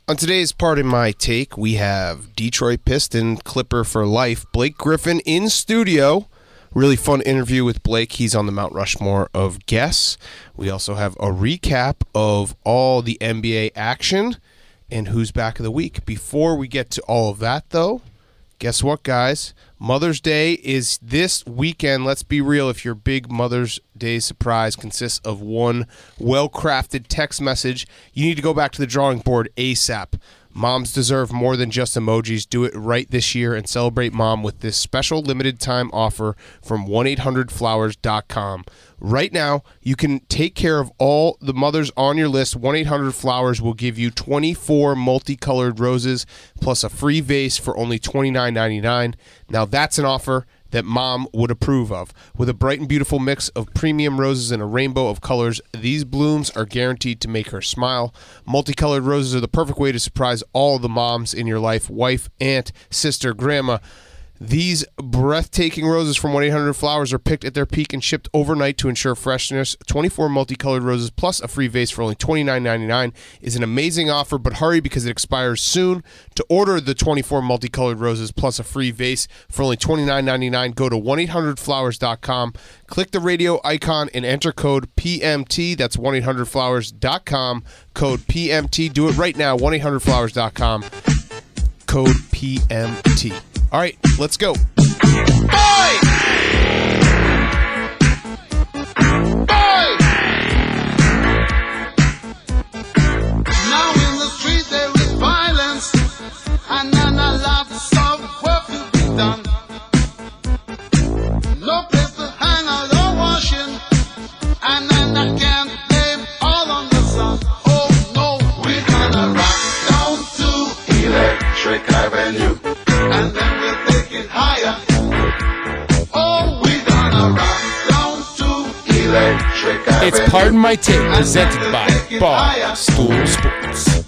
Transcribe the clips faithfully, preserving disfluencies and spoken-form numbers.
On today's Part of My Take, we have Detroit Piston Clipper for life, Blake Griffin in studio. Really fun interview with Blake. He's on the Mount Rushmore of guests. We also have a recap of all the N B A action and who's back of the week. Before we get to all of that, though, guess what, guys? Mother's Day is this weekend. Let's be real. If your big Mother's Day surprise consists of one well-crafted text message, you need to go back to the drawing board ASAP. Moms deserve more than just emojis. Do it right this year and celebrate mom with this special limited time offer from one eight hundred flowers dot com. Right now, you can take care of all the mothers on your list. one eight hundred flowers will give you twenty-four multicolored roses plus a free vase for only twenty-nine ninety-nine. Now that's an offer that mom would approve of. With a bright and beautiful mix of premium roses and a rainbow of colors, these blooms are guaranteed to make her smile. Multicolored roses are the perfect way to surprise all the moms in your life, wife, aunt, sister, grandma. These breathtaking roses from one eight hundred flowers are picked at their peak and shipped overnight to ensure freshness. twenty-four multicolored roses plus a free vase for only twenty-nine ninety-nine is an amazing offer, but hurry because it expires soon. To order the twenty-four multicolored roses plus a free vase for only twenty-nine ninety-nine, go to one eight hundred flowers dot com, click the radio icon, and enter code P M T. That's one eight hundred flowers dot com, code P M T. Do it right now, one eight hundred flowers dot com, code P M T. All right, let's go. Boy! Boy! Now in the street there is violence, and then a lot of work to be done. No place to hang out or washing, and then I can't blame all on the sun. Oh no, we're gonna rock down to Electric Avenue. And then we'll take it higher. Oh, we're gonna rock down to Electric Avenue. It's Pardon My Take, presented by Barstool Sports.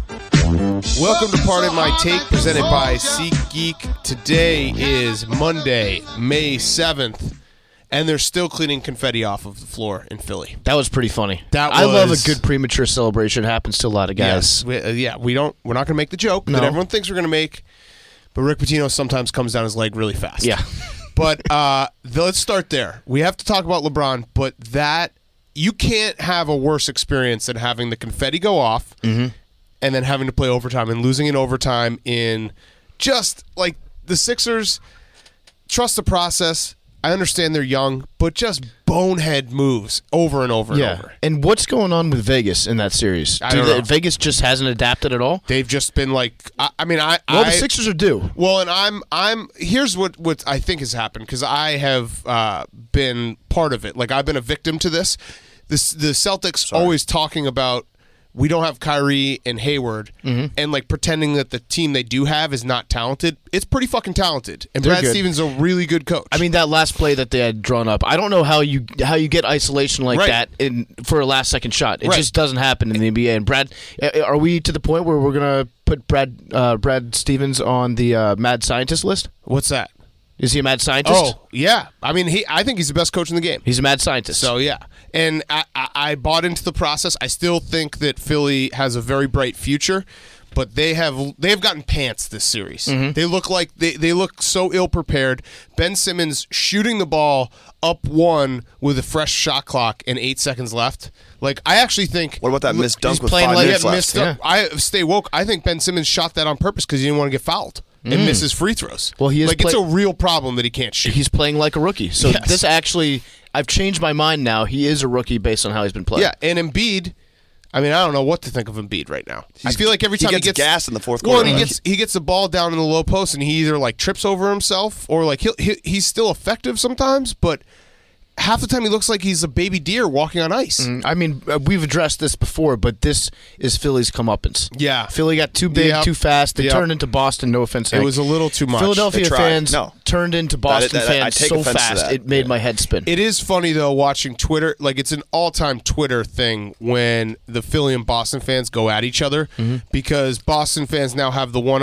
Welcome to Pardon My Take, presented by SeatGeek. Today is Monday, May seventh, and they're still cleaning confetti off of the floor in Philly. That was pretty funny. That I love was- a good premature celebration. It happens to a lot of guys. Yes, we, uh, yeah, we don't. We're not going to make the joke No. that everyone thinks we're going to make. But Rick Pitino sometimes comes down his leg really fast. Yeah. But uh, let's start there. We have to talk about LeBron, but that you can't have a worse experience than having the confetti go off Mm-hmm. and then having to play overtime and losing in overtime in just like the Sixers. Trust the process. I understand they're young, but just bonehead moves over and over Yeah. and over. And what's going on with Vegas in that series? I Do don't they- know. Vegas just hasn't adapted at all? They've just been like, I, I mean, I. Well, I, the Sixers are due. Well, and I'm I'm here's what, what I think has happened because I have uh, been part of it. Like I've been a victim to this. This the Celtics always talking about we don't have Kyrie and Hayward Mm-hmm. and like pretending that the team they do have is not talented. It's pretty fucking talented. And They're Brad good. Stevens is a really good coach. I mean, that last play that they had drawn up, I don't know how you how you get isolation like Right. that in for a last second shot. It Right. just doesn't happen in the N B A. And Brad, uh, are we to the point where we're gonna put Brad uh, Brad Stevens on the uh, mad scientist list? What's that? Is he a mad scientist? Oh, yeah. I mean, he. I think he's the best coach in the game. He's a mad scientist. So yeah, and I, I, I bought into the process. I still think that Philly has a very bright future, but they have they have gotten pants this series. Mm-hmm. They look like they, they look so ill prepared. Ben Simmons shooting the ball up one with a fresh shot clock and eight seconds left. Like I actually think. What about that missed dunk he's with playing five like- minutes Yeah, left? missed up. I stay woke. I think Ben Simmons shot that on purpose because he didn't want to get fouled and miss his free throws. Well, he is like it's play- a real problem that he can't shoot. he's playing like a rookie. So Yes. this actually, I've changed my mind now. He is a rookie based on how he's been playing. Yeah, and Embiid. I mean, I don't know what to think of Embiid right now. I feel like every he time he gets gets, gassed in the fourth well, quarter. and he gets he gets the ball down in the low post, and he either like trips over himself or like he'll, he he's still effective sometimes, but half the time he looks like he's a baby deer walking on ice. I mean, uh, we've addressed this before, but this is Philly's comeuppance. Yeah. Philly got too big, Yep. too fast. They Yep. turned into Boston. No offense, It Hank. was a little too much. Philadelphia They tried. fans No. turned into Boston that- I fans take so offense to fast that. it made my head spin. It is funny though watching Twitter. Like it's an all-time Twitter thing when the Philly and Boston fans go at each other Mm-hmm. because Boston fans now have the one up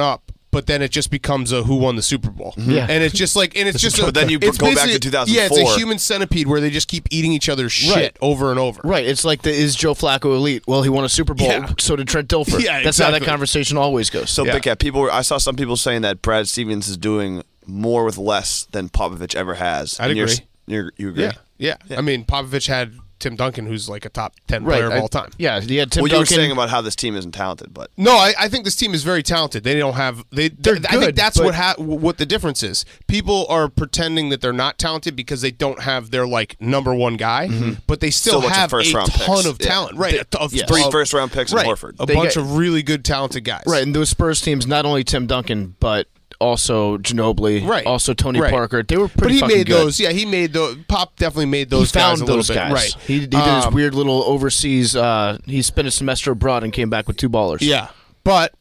but then it just becomes a who won the Super Bowl. Yeah. And it's just like, and it's just, a, But then you it's go back basically- to two thousand Yeah, four. it's a human centipede where they just keep eating each other's shit Right. over and over. Right. It's like the is Joe Flacco elite? Well, he won a Super Bowl. Yeah. So did Trent Dilfer. Yeah, That's how that exactly. conversation always goes. So Yeah. Big Cat, people were, I saw some people saying that Brad Stevens is doing more with less than Popovich ever has. I'd And you're- agree. You're, you agree? Yeah. yeah. I mean, Popovich had Tim Duncan, who's like a top ten right. player of I- all time. Yeah. He had Tim Well, you were Duncan. saying about how this team isn't talented, but No, I, I think this team is very talented. They don't have they. They're I think good, that's but- what ha- what the difference is. People are pretending that they're not talented because they don't have their like number one guy, but they still, Still a bunch of have a first-round ton picks. of Yeah. talent. Right, a t- of- yeah. three of- first round picks right, in Horford. a They bunch get- of really good talented guys. Right. And those Spurs teams, not only Tim Duncan, but also Ginobili, Right. also Tony Right. Parker. They were But pretty he fucking made good. those. Yeah, he made those. Pop definitely made those he found guys a little those bit. guys. Right. He, he did his Um, weird little overseas. Uh, he spent a semester abroad and came back with two ballers. Yeah, but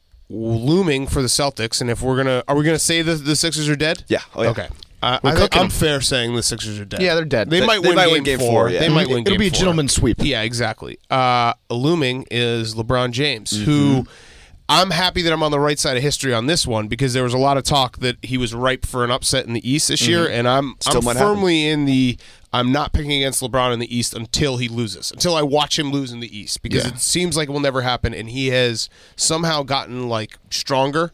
looming for the Celtics, and if we're gonna, are we gonna say the the Sixers are dead? Yeah. Oh, yeah. Okay. Uh, We're I think cooking I'm them. fair saying the Sixers are dead. Yeah, they're dead. They, They- might, they win, might game win game four. four, yeah. They might win It'll game be a four. gentleman's sweep. Yeah, exactly. Uh, looming is LeBron James, Mm-hmm. who I'm happy that I'm on the right side of history on this one because there was a lot of talk that he was ripe for an upset in the East this year, and I'm Mm-hmm. Still I'm might happen. firmly in the I'm not picking against LeBron in the East until he loses, until I watch him lose in the East because Yeah. it seems like it will never happen, and he has somehow gotten like stronger.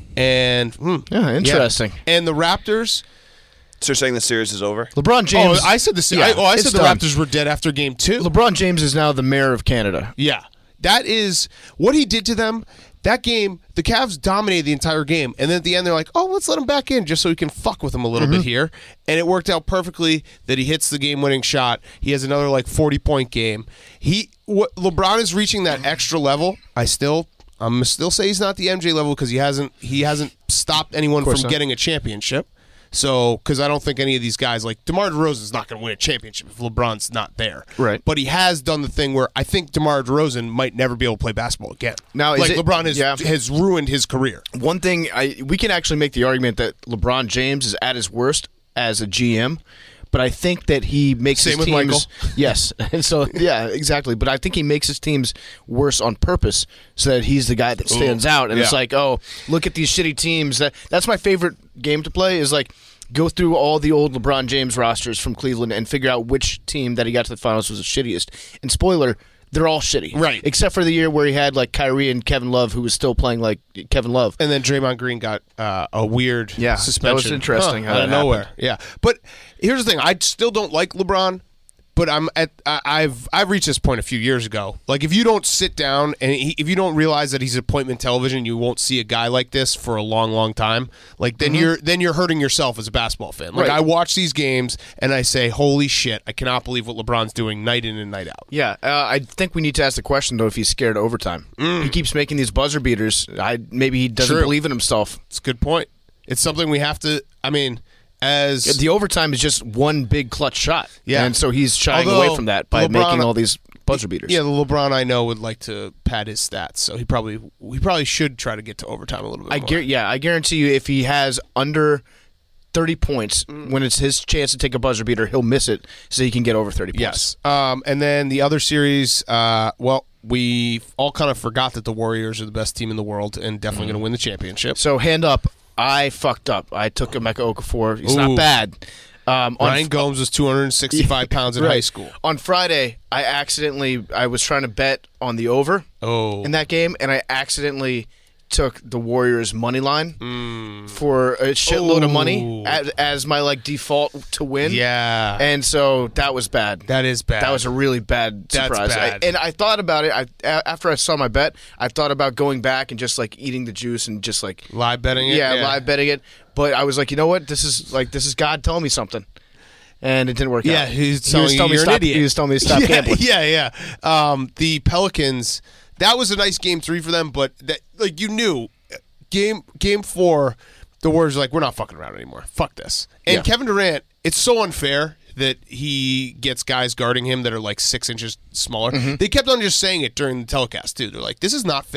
And hmm, Yeah, interesting. And the Raptors. So you're saying the series is over? LeBron James. oh, I said the yeah, I, oh, I it's said the done. Raptors were dead after game two. LeBron James is now the mayor of Canada. Yeah. That is what he did to them. That game, the Cavs dominated the entire game. And then at the end, they're like, oh, let's let him back in just so we can fuck with him a little Mm-hmm. bit here. And it worked out perfectly that he hits the game winning shot. He has another like forty point game. He what, LeBron is reaching that extra level. I still. I'm gonna still say he's not the M J level because he hasn't he hasn't stopped anyone from not. getting a championship. So, because I don't think any of these guys, like DeMar DeRozan's not going to win a championship if LeBron's not there. Right. But he has done the thing where I think DeMar DeRozan might never be able to play basketball again. Now, is like it- LeBron has yeah. has ruined his career. One thing I we can actually make the argument that LeBron James is at his worst as a G M, but I think that he makes Same his with teams Michael. yes, and so yeah, exactly. But I think he makes his teams worse on purpose so that he's the guy that stands out. And it's yeah. like, oh, look at these shitty teams. That that's my favorite game to play. Is like. Go through all the old LeBron James rosters from Cleveland and figure out which team that he got to the finals was the shittiest. And spoiler, they're all shitty. Right. Except for the year where he had like Kyrie and Kevin Love, who was still playing like Kevin Love. And then Draymond Green got uh, a weird Yeah, that suspension. was interesting Huh, how out of that nowhere. happened. Yeah, but here's the thing: I still don't like LeBron. But I'm at I- I've I've reached this point a few years ago. Like if you don't sit down and he, if you don't realize that he's appointment television, you won't see a guy like this for a long, long time. Like then you're then you're hurting yourself as a basketball fan. Like Right. I watch these games and I say, "Holy shit! I cannot believe what LeBron's doing night in and night out." Yeah, uh, I think we need to ask the question though if he's scared of overtime. He keeps making these buzzer beaters. I maybe he doesn't True. believe in himself. It's a good point. It's something we have to. I mean, as The overtime is just one big clutch shot. Yeah. and so he's shying Although away from that by LeBron- making all these buzzer beaters. yeah, the LeBron I know would like to pad his stats, so he probably he probably should try to get to overtime a little bit I more. guar- yeah, I guarantee you, if he has under thirty points Mm. when it's his chance to take a buzzer beater, he'll miss it so he can get over thirty points. Yes. Um, and then the other series, uh, well, we all kind of forgot that the Warriors are the best team in the world and definitely Mm. going to win the championship. So hand up, I fucked up. I took Emeka Okafor. He's Ooh. not bad. Um, on Ryan Gomes was two hundred sixty-five pounds in Right. high school. On Friday, I accidentally I was trying to bet on the over Oh. in that game, and I accidentally took the Warriors money line Mm. for a shitload of money Ooh. as, as my like default to win. Yeah. and so that was bad. that is bad. That was a really bad That's surprise. bad. I, and I thought about it. I a- after I saw my bet, I thought about going back and just like eating the juice and just like live betting it. yeah, live betting it. But I was like, you know what? This is like this is God telling me something, and it didn't work Yeah, out. he's he telling was you telling me you're stop. an idiot. He was telling me to stop yeah, gambling. Yeah, yeah. Um, the Pelicans, that was a nice game three for them, but that like you knew game game four, the Warriors were like, we're not fucking around anymore. Fuck this. And Yeah. Kevin Durant, it's so unfair that he gets guys guarding him that are like six inches smaller. Mm-hmm. They kept on just saying it during the telecast too. They're like, this is not fair.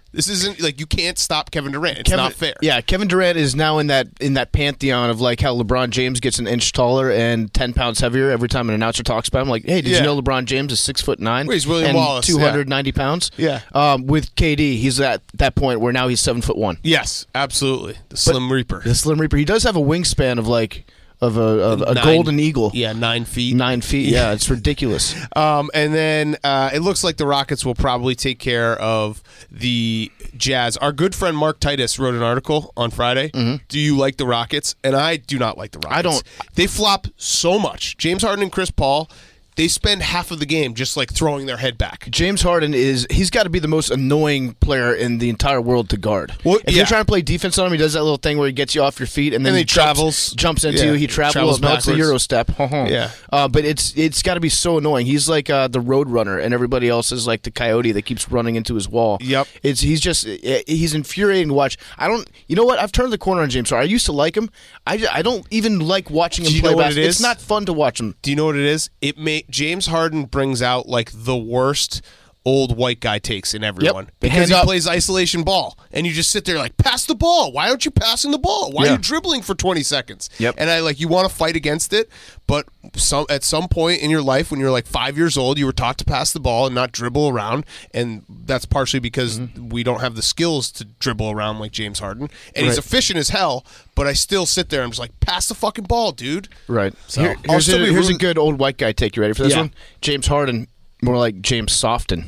This isn't like you can't stop Kevin Durant. It's Kevin, not fair. Yeah, Kevin Durant is now in that in that pantheon of like how LeBron James gets an inch taller and ten pounds heavier every time an announcer talks about him. Like, hey, did Yeah. you know LeBron James is six foot nine Well, he's William and Wallace, two hundred ninety pounds? Yeah. Um, with K D, he's at that point where now he's seven foot one. Yes, absolutely. The Slim Reaper. The Slim Reaper. He does have a wingspan of like of a of a Nine- golden eagle. Yeah, nine feet. Nine feet. Yeah, it's ridiculous. Um, and then uh, it looks like the Rockets will probably take care of the Jazz. Our good friend Mark Titus wrote an article on Friday. Do you like the Rockets? And I do not like the Rockets. I don't. They flop so much. James Harden and Chris Paul, they spend half of the game just like throwing their head back. James Harden is he's got to be the most annoying player in the entire world to guard. Well, if yeah. you're trying to play defense on him, he does that little thing where he gets you off your feet and then And he he travels. jumps, jumps into Yeah. you. He travels. Travels no, it's the backwards. Euro step. Yeah. Uh, but it's it's got to be so annoying. He's like uh, the road runner, and everybody else is like the coyote that keeps running into his wall. Yep. It's he's just he's infuriating to watch. I don't. You know what? I've turned the corner on James Harden. I used to like him. I, ju- I don't even like watching him Do you play know what it basketball. is? It's not fun to watch him. Do you know what it is? It may James Harden brings out like the worst old white guy takes in everyone because Hand he up. plays isolation ball, and you just sit there like, pass the ball. Why aren't you passing the ball? Why Yeah. are you dribbling for twenty seconds? Yep. And I like you want to fight against it, but some at some point in your life when you're like five years old, you were taught to pass the ball and not dribble around, and that's partially because Mm-hmm. we don't have the skills to dribble around like James Harden, and he's Right. efficient as hell. But I still sit there and I'm just like, pass the fucking ball, dude. Right. So- Here- I'll here's still a, be here's a rooting- good old white guy take. You ready for this Yeah. one? James Harden, more like James Softon.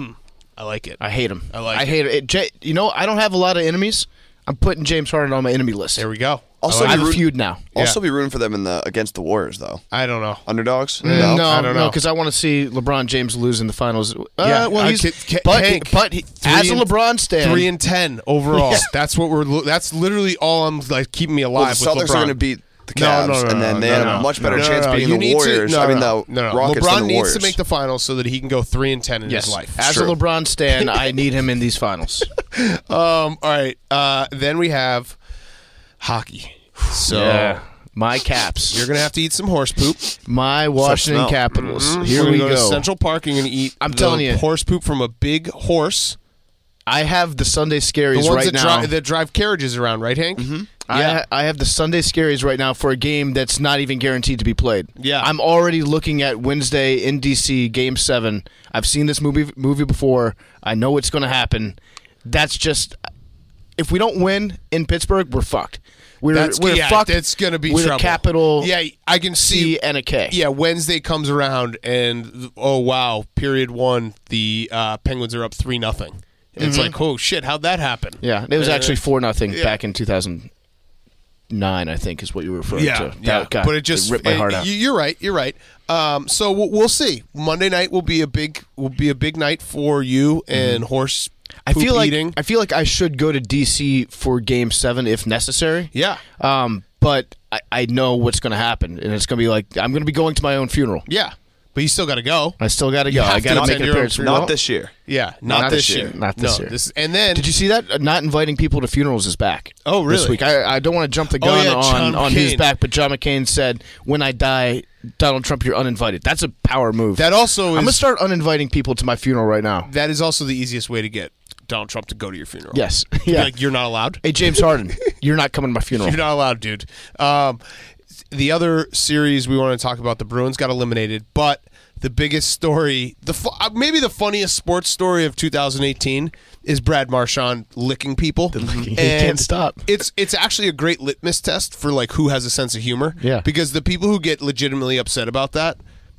I like it. I hate him. I like I it. hate it. it. J- You know, I don't have a lot of enemies. I'm putting James Harden on my enemy list. There we go. Also, I have be a root- feud now. Also, be rooting for them in the against the Warriors though. I don't know. Underdogs? No, no, I don't know. because I want to see LeBron James lose in the finals. Uh, Yeah, well, I he's could- ca- but Hank, but he, three as a and- LeBron stan, Three and ten overall. Yeah. That's what we're. lo- That's literally all I'm like keeping me alive. Well, the with Celtics LeBron. are going to beat the No, Cavs, no, no, and then no, they no, had no. a much better No, chance no, no. beating You the need to- Warriors. no, I mean, no, the no, no. Rockets LeBron than the needs Warriors. to make the finals so that he can go three and ten in yes, his life. as True. a LeBron stan, I need him in these finals. Um. All right. Uh. Then we have hockey. So Yeah. My Caps, you're gonna have to eat some horse poop. my Washington smell. Capitals. Mhm. Here We're we gonna go. go to Central Park. You're gonna eat. I'm the telling you. horse poop from a big horse. I have the Sunday scaries The ones right that, now. drive, that drive carriages around, right, Hank? Mm-hmm. I, I have the Sunday scaries right now for a game that's not even guaranteed to be played. Yeah. I'm already looking at Wednesday in D C, Game Seven. I've seen this movie movie before. I know what's going to happen. That's just if we don't win in Pittsburgh, we're fucked. We're That's we're yeah, fucked. That's gonna be with trouble. a capital Yeah, I can see. C and a K. Yeah, Wednesday comes around and oh wow, period one, the uh, Penguins are up three nothing. It's like, oh shit, how'd that happen? Yeah, it was Uh, actually four nothing yeah. back in two thousand nine. I think is what you were referring Yeah, to. yeah. That, God, but it just ripped my it- heart out. you- You're right. You're right. Um, so we'll, we'll see. Monday night will be a big will be a big night for you and horse. I feel poop like eating. I feel like I should go to D C for Game Seven if necessary. Yeah. Um, but I, I know what's going to happen, and it's going to be like I'm going to be going to my own funeral. Yeah, but you still got to go. I still got to You go. have I to got to attend make an your own appearance. funeral. Not this year. Yeah, not, Not this this year. year. Not this no, year. This, and then Did you see that? Uh, Not inviting people to funerals is back. Oh, This really? week. I, I don't want to jump the Oh, gun yeah, on, John on who's McCain. back, but John McCain said, when I die, Donald Trump, you're uninvited. That's a power move. that also I'm going to is start uninviting people to my funeral right now. that is also the easiest way to get Donald Trump to go to your funeral. Yes. Be yeah. like you're not allowed. Hey, James Harden, you're not coming to my funeral. You're not allowed, dude. Um, the other series we want to talk about, the Bruins got eliminated, but the biggest story, the fu- uh, maybe the funniest sports story of two thousand eighteen is Brad Marchand licking people. He And can't stop. It's it's actually a great litmus test for like who has a sense of humor. Yeah. Because the people who get legitimately upset about that,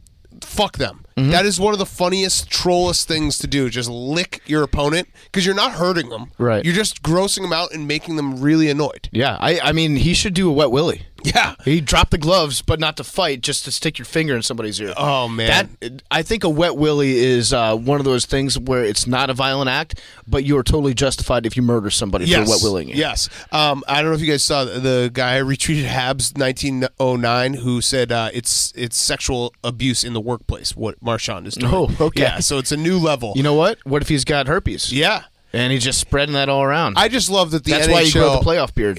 fuck them. Mm-hmm. That is one of the funniest, trollest things to do. Just lick your opponent because you're not hurting them. Right. You're just grossing them out and making them really annoyed. Yeah, I, I mean, he should do a wet willy. Yeah. He dropped the gloves, but not to fight, just to stick your finger in somebody's ear. Oh, man. That I think a wet willy is uh, one of those things where it's not a violent act, but you are totally justified if you murder somebody Yes. for wet willing you. Yes. Um, I don't know if you guys saw the, the guy who retweeted Habs nineteen oh nine who said uh, it's it's sexual abuse in the workplace, what Marchand is doing. Oh, okay. Yeah, so it's a new level. You know what? What if he's got herpes? yeah. And he's just spreading that all around. I just love that the That's N H L... why you grow the playoff beard. Yeah. To,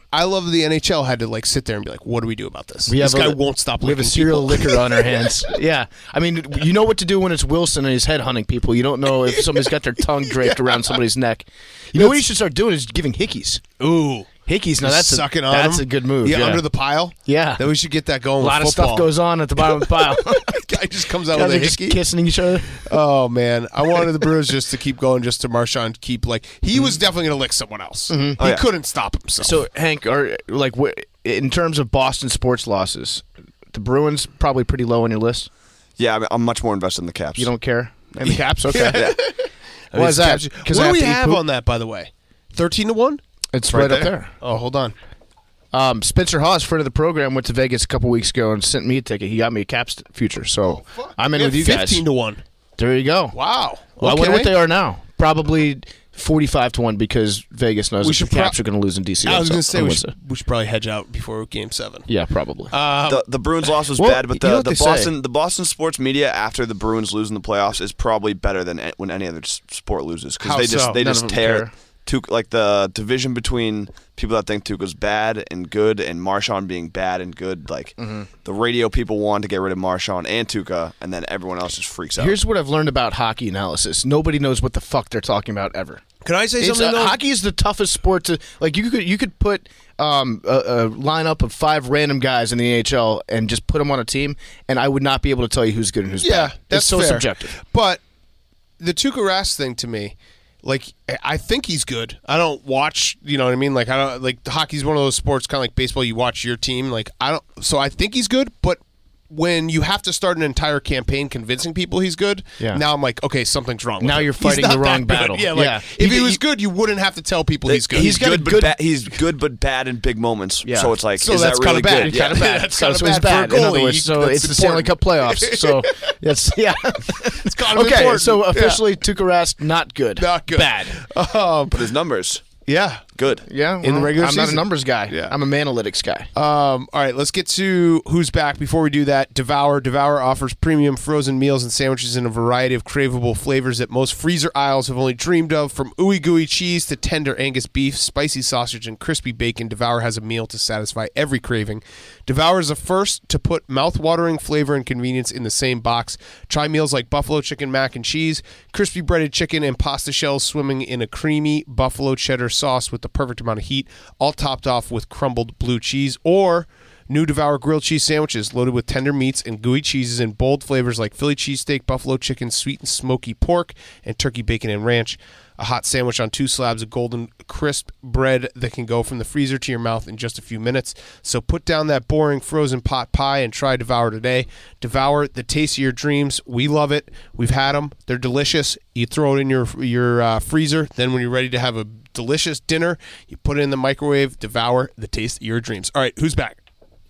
I love the N H L had to like sit there and be like, what do we do about this? We this have guy a- won't stop. We have a licking serial people. liquor on our hands. Yeah. I mean, you know what to do when it's Wilson and he's headhunting people. You don't know if somebody's got their tongue draped around somebody's neck. You know what you should start doing is giving hickeys. Ooh. Hickeys, now that's a, sucking on that's him. a good move. Yeah, Yeah, under the pile. Yeah. Then we should get that going. a lot of stuff goes on at the bottom of the pile. Guy just comes out Guys with are a just hickey. kissing each other. Oh man, I wanted the Brewers just to keep going, just to Marchand keep like he Mm-hmm. was definitely going to lick someone else. Oh, he yeah. couldn't stop himself. So, Hank, are like wh- in terms of Boston sports losses, the Bruins probably pretty low on your list. Yeah, I'm, I'm much more invested in the Caps. You don't care? And the Caps? Okay. I mean, Why is that? it's- 'Cause What I do we have to eat have poop? on that, by the way? Thirteen to one. It's right, up there. Oh, hold on. Um, Spencer Haas, friend of the program, went to Vegas a couple weeks ago and sent me a ticket. He got me a Caps future, so I'm in Yeah, with you guys. Fifteen to one. There you go. Wow. Well, I Okay. wonder what they are now. Probably forty-five to one because Vegas knows We that should the Caps pro- are going to lose in D C. I was on going to Sun- say on we Wednesday. should, we should probably hedge out before Game Seven. Yeah, probably. Um, The, the Bruins loss was well, bad, but you know the, what the they say. Boston the Boston sports media after the Bruins lose in the playoffs is probably better than a- when any other s- sport loses because How they just so? they None just of them tear care. Tuch, like the division between people that think Tuca's bad and good and Marchand being bad and good. Like Mm-hmm. the radio people want to get rid of Marchand and Tuca, and then everyone else just freaks out. Here's what I've learned about hockey analysis. Nobody knows what the fuck they're talking about ever. Can I say It's, something? uh, though? hockey is the toughest sport to like. You could you could put um, a, a lineup of five random guys in the N H L and just put them on a team, and I would not be able to tell you who's good and who's Yeah, bad. that's it's so fair. subjective. But the Tuukka Rask thing to me, like I think he's good. I don't watch, you know what I mean? Like I don't like hockey's one of those sports, kind of like baseball. You watch your team. Like I don't. So I think he's good, but when you have to start an entire campaign convincing people he's good, Yeah. now I'm like, okay, something's wrong. With Now him. you're He's fighting not the wrong that good. battle. Yeah, like Yeah. if You- he was you- good, you wouldn't have to tell people he's good. He's got a good, but good- ba- he's good but bad in big moments. Yeah. So it's like, So is that's that really kinda bad. good? Yeah. Kind of bad. That's so, kinda so it's bad bad. for a In other goalie. words, so That's it's the Stanley Cup important. playoffs. So that's yeah. It's kind of Okay, important. so Yeah. officially Tuukka Rask not good. Not good. Bad. Um, But his numbers, yeah. good. Yeah, In the well, regular I'm not a season? numbers guy. Yeah. I'm a analytics guy. Um, all right, let's get to who's back. Before we do that, Devour. Devour offers premium frozen meals and sandwiches in a variety of craveable flavors that most freezer aisles have only dreamed of. From ooey gooey cheese to tender Angus beef, spicy sausage, and crispy bacon, Devour has a meal to satisfy every craving. Devour is the first to put mouth-watering flavor and convenience in the same box. Try meals like buffalo chicken mac and cheese, crispy breaded chicken, and pasta shells swimming in a creamy buffalo cheddar sauce with the perfect amount of heat, all topped off with crumbled blue cheese, or new Devour grilled cheese sandwiches loaded with tender meats and gooey cheeses and bold flavors like Philly cheesesteak, buffalo chicken, sweet and smoky pork, and turkey bacon and ranch. A hot sandwich on two slabs of golden crisp bread that can go from the freezer to your mouth in just a few minutes. So put down that boring frozen pot pie and try Devour today. Devour, the taste of your dreams. We love it. We've had them. They're delicious. You throw it in your your uh, freezer. Then when you're ready to have a delicious dinner, you put it in the microwave. Devour, the taste of your dreams. All right, who's back?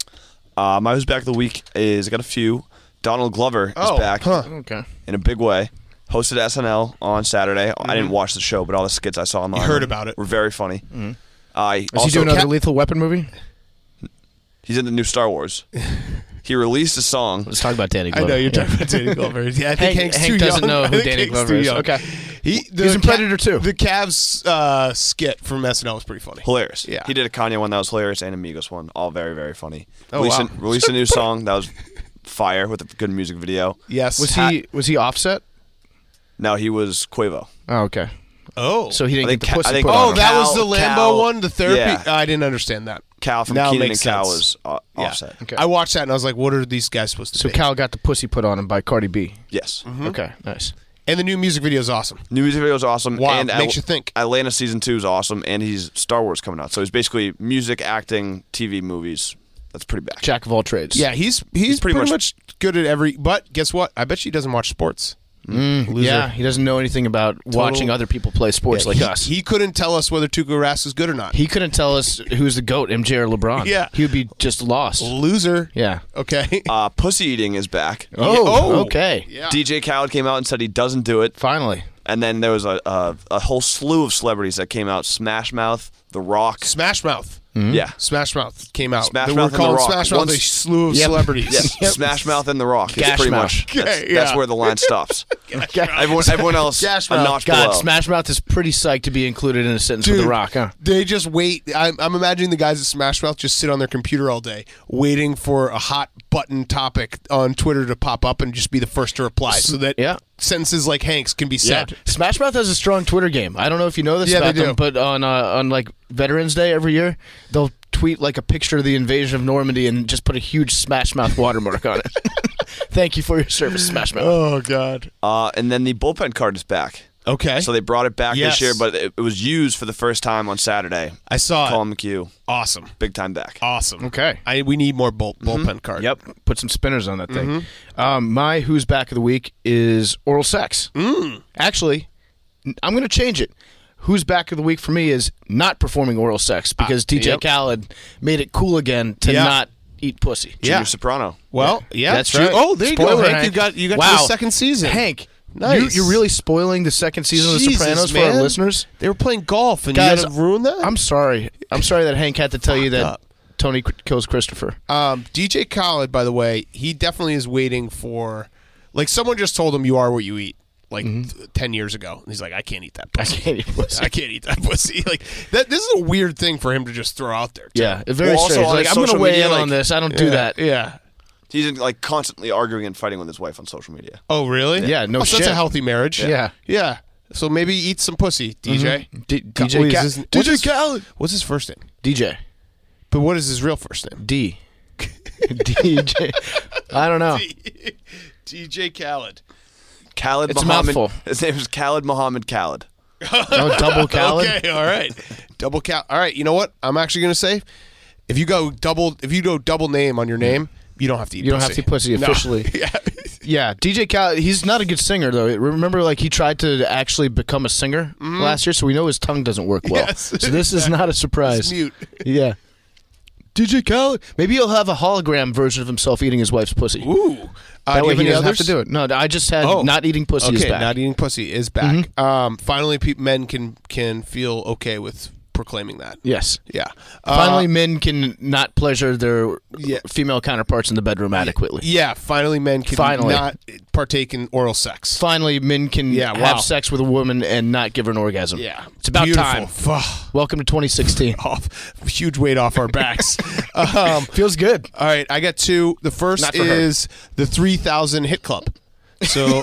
Uh, my who's back of the week is I got a few. Donald Glover Oh, is back huh. Okay. in a big way. Hosted S N L on Saturday. I didn't watch the show, but all the skits I saw online You heard were- about it. were very funny. Uh, he Is also he doing another Cap- Lethal Weapon movie? he's in the new Star Wars. He released a song. Let's talk about Danny I Glover. know you're talking about Danny Glover. Yeah, I think Hank- Hank's Hank too doesn't young. know I who think Danny Hank's Glover too is. young. Okay. He, the He's in Ca- Predator two. The Cavs uh, skit from S N L was pretty funny. Hilarious. Yeah. He did a Kanye one that was hilarious and a Migos one. All very, very funny. Oh, released, wow. a, released a new song that was fire with a good music video. Yes. Was he was he Offset? Now he was Quavo. Oh, okay. Oh. So he didn't I get think the Ca- pussy I think- put Oh, on him. that Cal- was the Lambo Cal- one, the therapy. yeah. I didn't understand that. Cal from Now it Keenan and makes Cal sense. was uh, Yeah. Offset. Okay. I watched that and I was like, what are these guys supposed to So be? Cal got the pussy put on him by Cardi B. Yes. Okay, nice. and the new music video is awesome. New music video is awesome. Wild. And Makes Al- you think. Atlanta season two is awesome, and he's Star Wars coming out. So he's basically music, acting, T V, movies. That's pretty back. Jack of all trades. Yeah, he's he's, pretty, pretty much, much- good at every. But guess what? I bet she doesn't watch sports. Mm, Loser. yeah. He doesn't know anything about watching other people play sports like he, us. He, He couldn't tell us whether Tuukka Rask is good or not. couldn't tell us who's the goat, M J or LeBron. Yeah. he would be just lost. Loser. Yeah. Okay. Uh, Pussy eating is back. Oh, Oh. okay. Yeah. D J Khaled came out and said he doesn't do it. Finally. And then there was a, a a whole slew of celebrities that came out. Smash Mouth, The Rock. Smash Mouth. Yeah. Smash Mouth came out. Smash They Mouth were and The calling Rock. Smash Mouth a Once- slew of Yep. celebrities. Yeah. Smash Mouth and The Rock. It's Gash pretty Mouth. much that's, Okay, that's yeah. where the line stops. Everyone, everyone else, Smash a Mouth. notch God, below. Smash Mouth is pretty psyched to be included in a sentence with Dude, The Rock, huh? They just wait. I'm, I'm imagining the guys at Smash Mouth just sit on their computer all day, waiting for a hot button topic on Twitter to pop up and just be the first to reply, so that Yeah. sentences like Hank's can be said. Smash Mouth has a strong Twitter game. I don't know if you know this Yeah, about they do. them, but on uh, on like Veterans Day every year, they'll tweet like a picture of the invasion of Normandy and just put a huge Smash Mouth watermark on it. Thank you for your service, Smash Mouth. Oh God. Uh, and then the bullpen card is back. Okay. So they brought it back Yes. this year, but it, it was used for the first time on Saturday. I saw Colin it. McHugh, Awesome. big time back. Awesome. Okay. I we need more bull, bullpen cards. Yep. Put some spinners on that thing. Mm-hmm. Um, my Who's Back of the Week is Oral Sex. Mm. Actually, n- I'm going to change it. Who's Back of the Week for me is not performing oral sex because D J yep. Khaled made it cool again to Yeah. not eat pussy. Junior Yeah. Soprano. Well, yeah, That's true. right. Oh, there you Spoiler, go, Hank. Hank. You got you got Wow. to the second season. Hank, Nice. you, you're really spoiling the second season of The Jesus, Sopranos for man. our listeners. They were playing golf, and Guys, you got to ruin that. I'm sorry. I'm sorry that Hank had to tell you that up. Tony qu- kills Christopher. Um, D J Khaled, by the way, he definitely is waiting for, like, someone just told him you are what you eat, like th- ten years ago. And he's like, I can't eat that I pussy. can't eat pussy. I can't eat that pussy. Like that. This is a weird thing for him to just throw out there. too. Yeah, very Well, also strange. on Like, his I'm going to social weigh media, in like- on this. I don't do Yeah, that. Yeah. He's in, like constantly arguing and fighting with his wife on social media. Oh, really? Yeah, no oh, so that's shit. a healthy marriage. Yeah. Yeah. So maybe eat some pussy, D J. D- Ka- DJ wait, is Ka- his- D J what's his- Khaled. What's his first name? D J. But what is his real first name? D. D J. I don't know. D J Khaled. Khaled It's a Muhammad. mouthful. His name is Khaled Muhammad Khaled. No, double Khaled. Okay, all right. Double Khaled. All right, you know what? I'm actually going to say, if you go double, if you go double name on your name, you don't have to eat You don't pussy. have to eat pussy No. officially. yeah. Yeah, D J Khaled, he's not a good singer, though. Remember, like, he tried to actually become a singer last year, so we know his tongue doesn't work well. Yes. So this is not a surprise. He's mute. Yeah. D J Khaled. Maybe he'll have a hologram version of himself eating his wife's pussy. Ooh. Uh, That do you way have he any doesn't others? have to do it. No, I just had Oh. not eating pussy is Okay, back. not eating pussy is back. Um, finally, pe- men can can feel okay with proclaiming that. Yes. Yeah. Uh, Finally, men can not pleasure their Yeah. female counterparts in the bedroom adequately. Yeah. Finally, men can Finally. not partake in oral sex. Finally, men can Yeah, wow. have sex with a woman and not give her an orgasm. Yeah. It's about Beautiful. time. Fuh. Welcome to twenty sixteen. Off, huge weight off our backs. um, Feels good. all right, I got two. The first Not for her. is the three thousand Hit Club. So,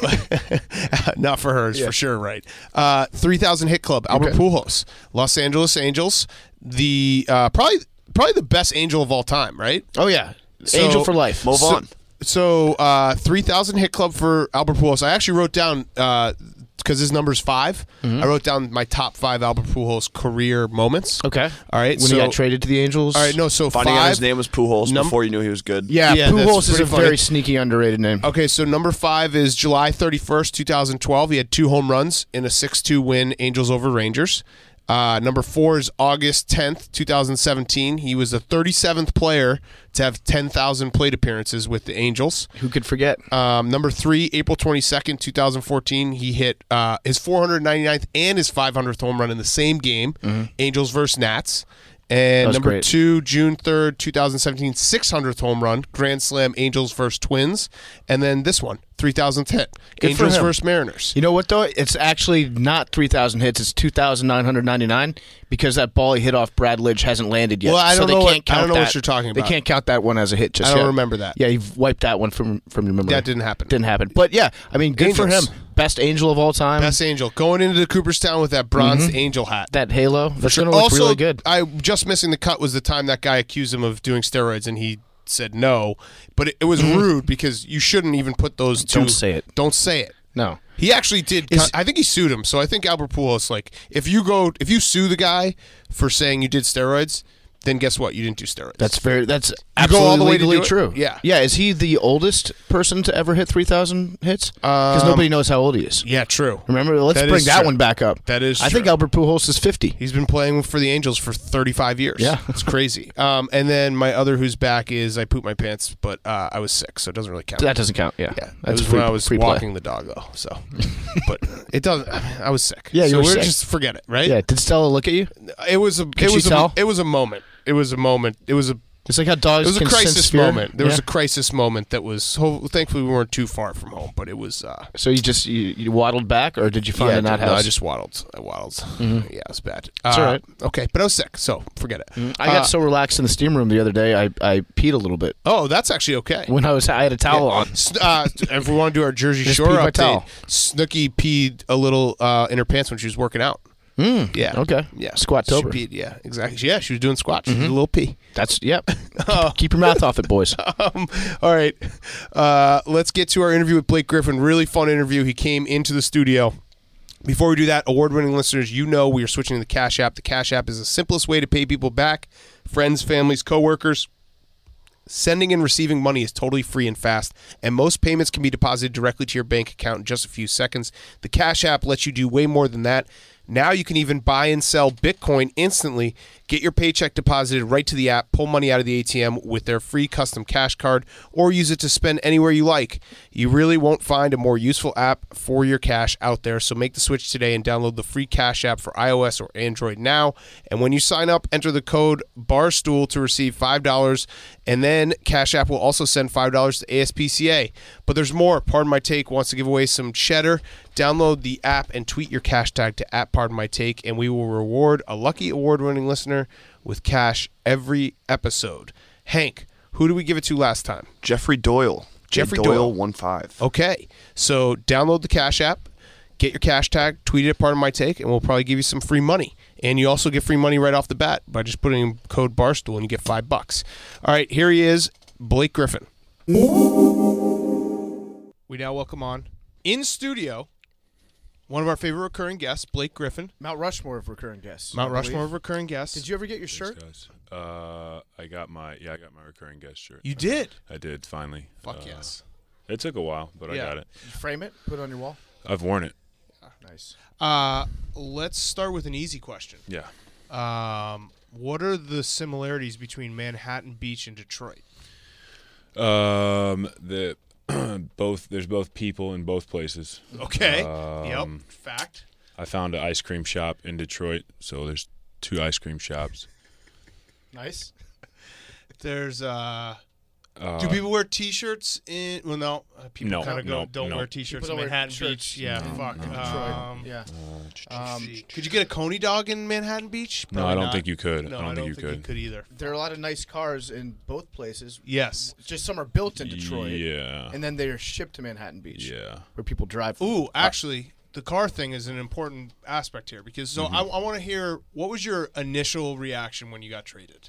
not for hers, for sure, right? Uh, three thousand Hit Club, Albert Okay. Pujols, Los Angeles Angels, the uh, probably probably the best Angel of all time, right? Oh, yeah. So- Angel for life. Move So- on. So, uh, three thousand Hit Club for Albert Pujols. I actually wrote down, because his number's five, Mm-hmm. I wrote down my top five Albert Pujols career moments. Okay. All right, When so, he got traded to the Angels. All right, no, so Finding out five. his name was Pujols Num- before you knew he was good. Yeah, Yeah, that's Pujols is pretty a funny. very sneaky, underrated name. Okay, so number five is July thirty-first, twenty twelve. He had two home runs in a six two win, Angels over Rangers. Uh, number four is August tenth, twenty seventeen. He was the thirty-seventh player to have ten thousand plate appearances with the Angels. Who could forget? Um, number three, April twenty-second, twenty fourteen. He hit uh, his four hundred ninety-ninth and his five hundredth home run in the same game, Angels versus Nats. And was number great. two, June third, twenty seventeen, six hundredth home run, Grand Slam, Angels versus Twins. And then this one, three thousandth hit, Good for Angels him. versus Mariners. You know what, though? It's actually not three thousand hits. It's two thousand nine hundred ninety-nine because that ball he hit off Brad Lidge hasn't landed yet. Well, I so don't they know what- can't I count don't know what that. you're talking They about. can't count that one as a hit just I don't yet. remember that. Yeah, you've wiped that one from, from your memory. That didn't happen. Didn't happen. But, yeah, I mean, good for him. Angels. Best Angel of all time. Best Angel. Going into Cooperstown with that bronze Angel hat. That halo. That's Sure. going to look Also, really good. I just missing the cut was the time that guy accused him of doing steroids, and he said no. But it, it was rude because you shouldn't even put those two. Don't say it. Don't say it. No. He actually did. Is- I think he sued him. So I think Albert Pujols, like, if you go, if you sue the guy for saying you did steroids, then guess what? You didn't do steroids. That's very. That's go absolutely all the way to legally do it? true. Yeah. Yeah. Is he the oldest person to ever hit three thousand hits? Because Um, nobody knows how old he is. yeah, true. Remember, let's That bring is that true. one back up. That is I think true. Albert Pujols is fifty. He's been playing for the Angels for thirty-five years. Yeah. it's crazy. Um, and then my other who's back is I pooped my pants, but uh, I was sick, so it doesn't really count. That doesn't count. Yeah. Yeah, That's it was free, when I was free play. walking the dog though. So, but it doesn't. I was sick. Yeah, you so were we're sick. just forget it, right? Yeah. Did Stella look at you? It was a. It she was a. tell? It was a moment. It was a moment. It was a It's like how dogs It was a can crisis sense fear. moment. There was Yeah. a crisis moment that was. So, thankfully, we weren't too far from home, but it was. Uh, So you just you, you waddled back, or did you find yeah, an no, outhouse? I just waddled. I waddled. Yeah, it was bad. It's Uh, all right. Okay, but I was sick, so forget it. I got Uh, so relaxed in the steam room the other day, I, I peed a little bit Oh, that's actually okay. when I was I had a towel on. S- Uh, if we want to do our Jersey Just Shore peed my update, towel. Snooki peed a little uh, in her pants when she was working out. Mm, Yeah. Okay. Yeah. Squat-tober. She peed, yeah, exactly. Yeah, she was doing squats. She did a little pee. That's yep. keep, keep your mouth off it, boys. Um, all right. Uh, let's get to our interview with Blake Griffin. Really fun interview. He came into the studio. Before we do that, award-winning listeners, you know we are switching to the Cash App. The Cash App is the simplest way to pay people back, friends, families, coworkers. Sending and receiving money is totally free and fast, and most payments can be deposited directly to your bank account in just a few seconds. The Cash App lets you do way more than that. Now you can even buy and sell Bitcoin instantly. Get your paycheck deposited right to the app, pull money out of the A T M with their free custom cash card, or use it to spend anywhere you like. You really won't find a more useful app for your cash out there, so make the switch today and download the free Cash App for iOS or Android now. And when you sign up, enter the code BARSTOOL to receive five dollars, and then Cash App will also send five dollars to A S P C A. But there's more. Pardon My Take wants to give away some cheddar. Download the app and tweet your cash tag to at Pardon My Take, and we will reward a lucky award-winning listener with cash every episode. Hank, who did we give it to last time? Jeffrey Doyle. Jeffrey Doyle, Doyle. one five. Okay, so download the Cash App, get your cash tag, tweet it at Pardon My Take, and we'll probably give you some free money. And you also get free money right off the bat by just putting in code BARSTOOL, and you get five bucks. All right, here he is, Blake Griffin. We now welcome on, in studio, one of our favorite recurring guests, Blake Griffin. Mount Rushmore of recurring guests. Mount I believe. Rushmore of recurring guests. Did you ever get your shirt? Thanks, guys. Uh, I got my yeah, I got my recurring guest shirt. You did? I did finally. Fuck Uh, yes. It took a while, but Yeah. I got it. Did you frame it? Put it on your wall. I've worn it. Nice. Uh, let's start with an easy question. Yeah. Um, what are the similarities between Manhattan Beach and Detroit? Um, the both there's both people in both places. Okay. Um, yep. Fact. I found an ice cream shop in Detroit, so there's two ice cream shops. Nice. There's uh, Uh, do people wear T-shirts in? Well, no. Uh, people No, kind of go no, don't no. wear T-shirts People in don't wear Manhattan shirts. Beach. Yeah. No, fuck. no. Um, Yeah. uh, Um, Could you get a Coney dog in Manhattan Beach? No, I Probably don't not. think you could. No, I don't think you could. you could either. there are a lot of nice cars in both places. Yes. Just some are built in Detroit, Yeah. and then they are shipped to Manhattan Beach, Yeah. where people drive. Ooh, actually, the car thing is an important aspect here because so Mm-hmm. I, I want to hear what was your initial reaction when you got traded?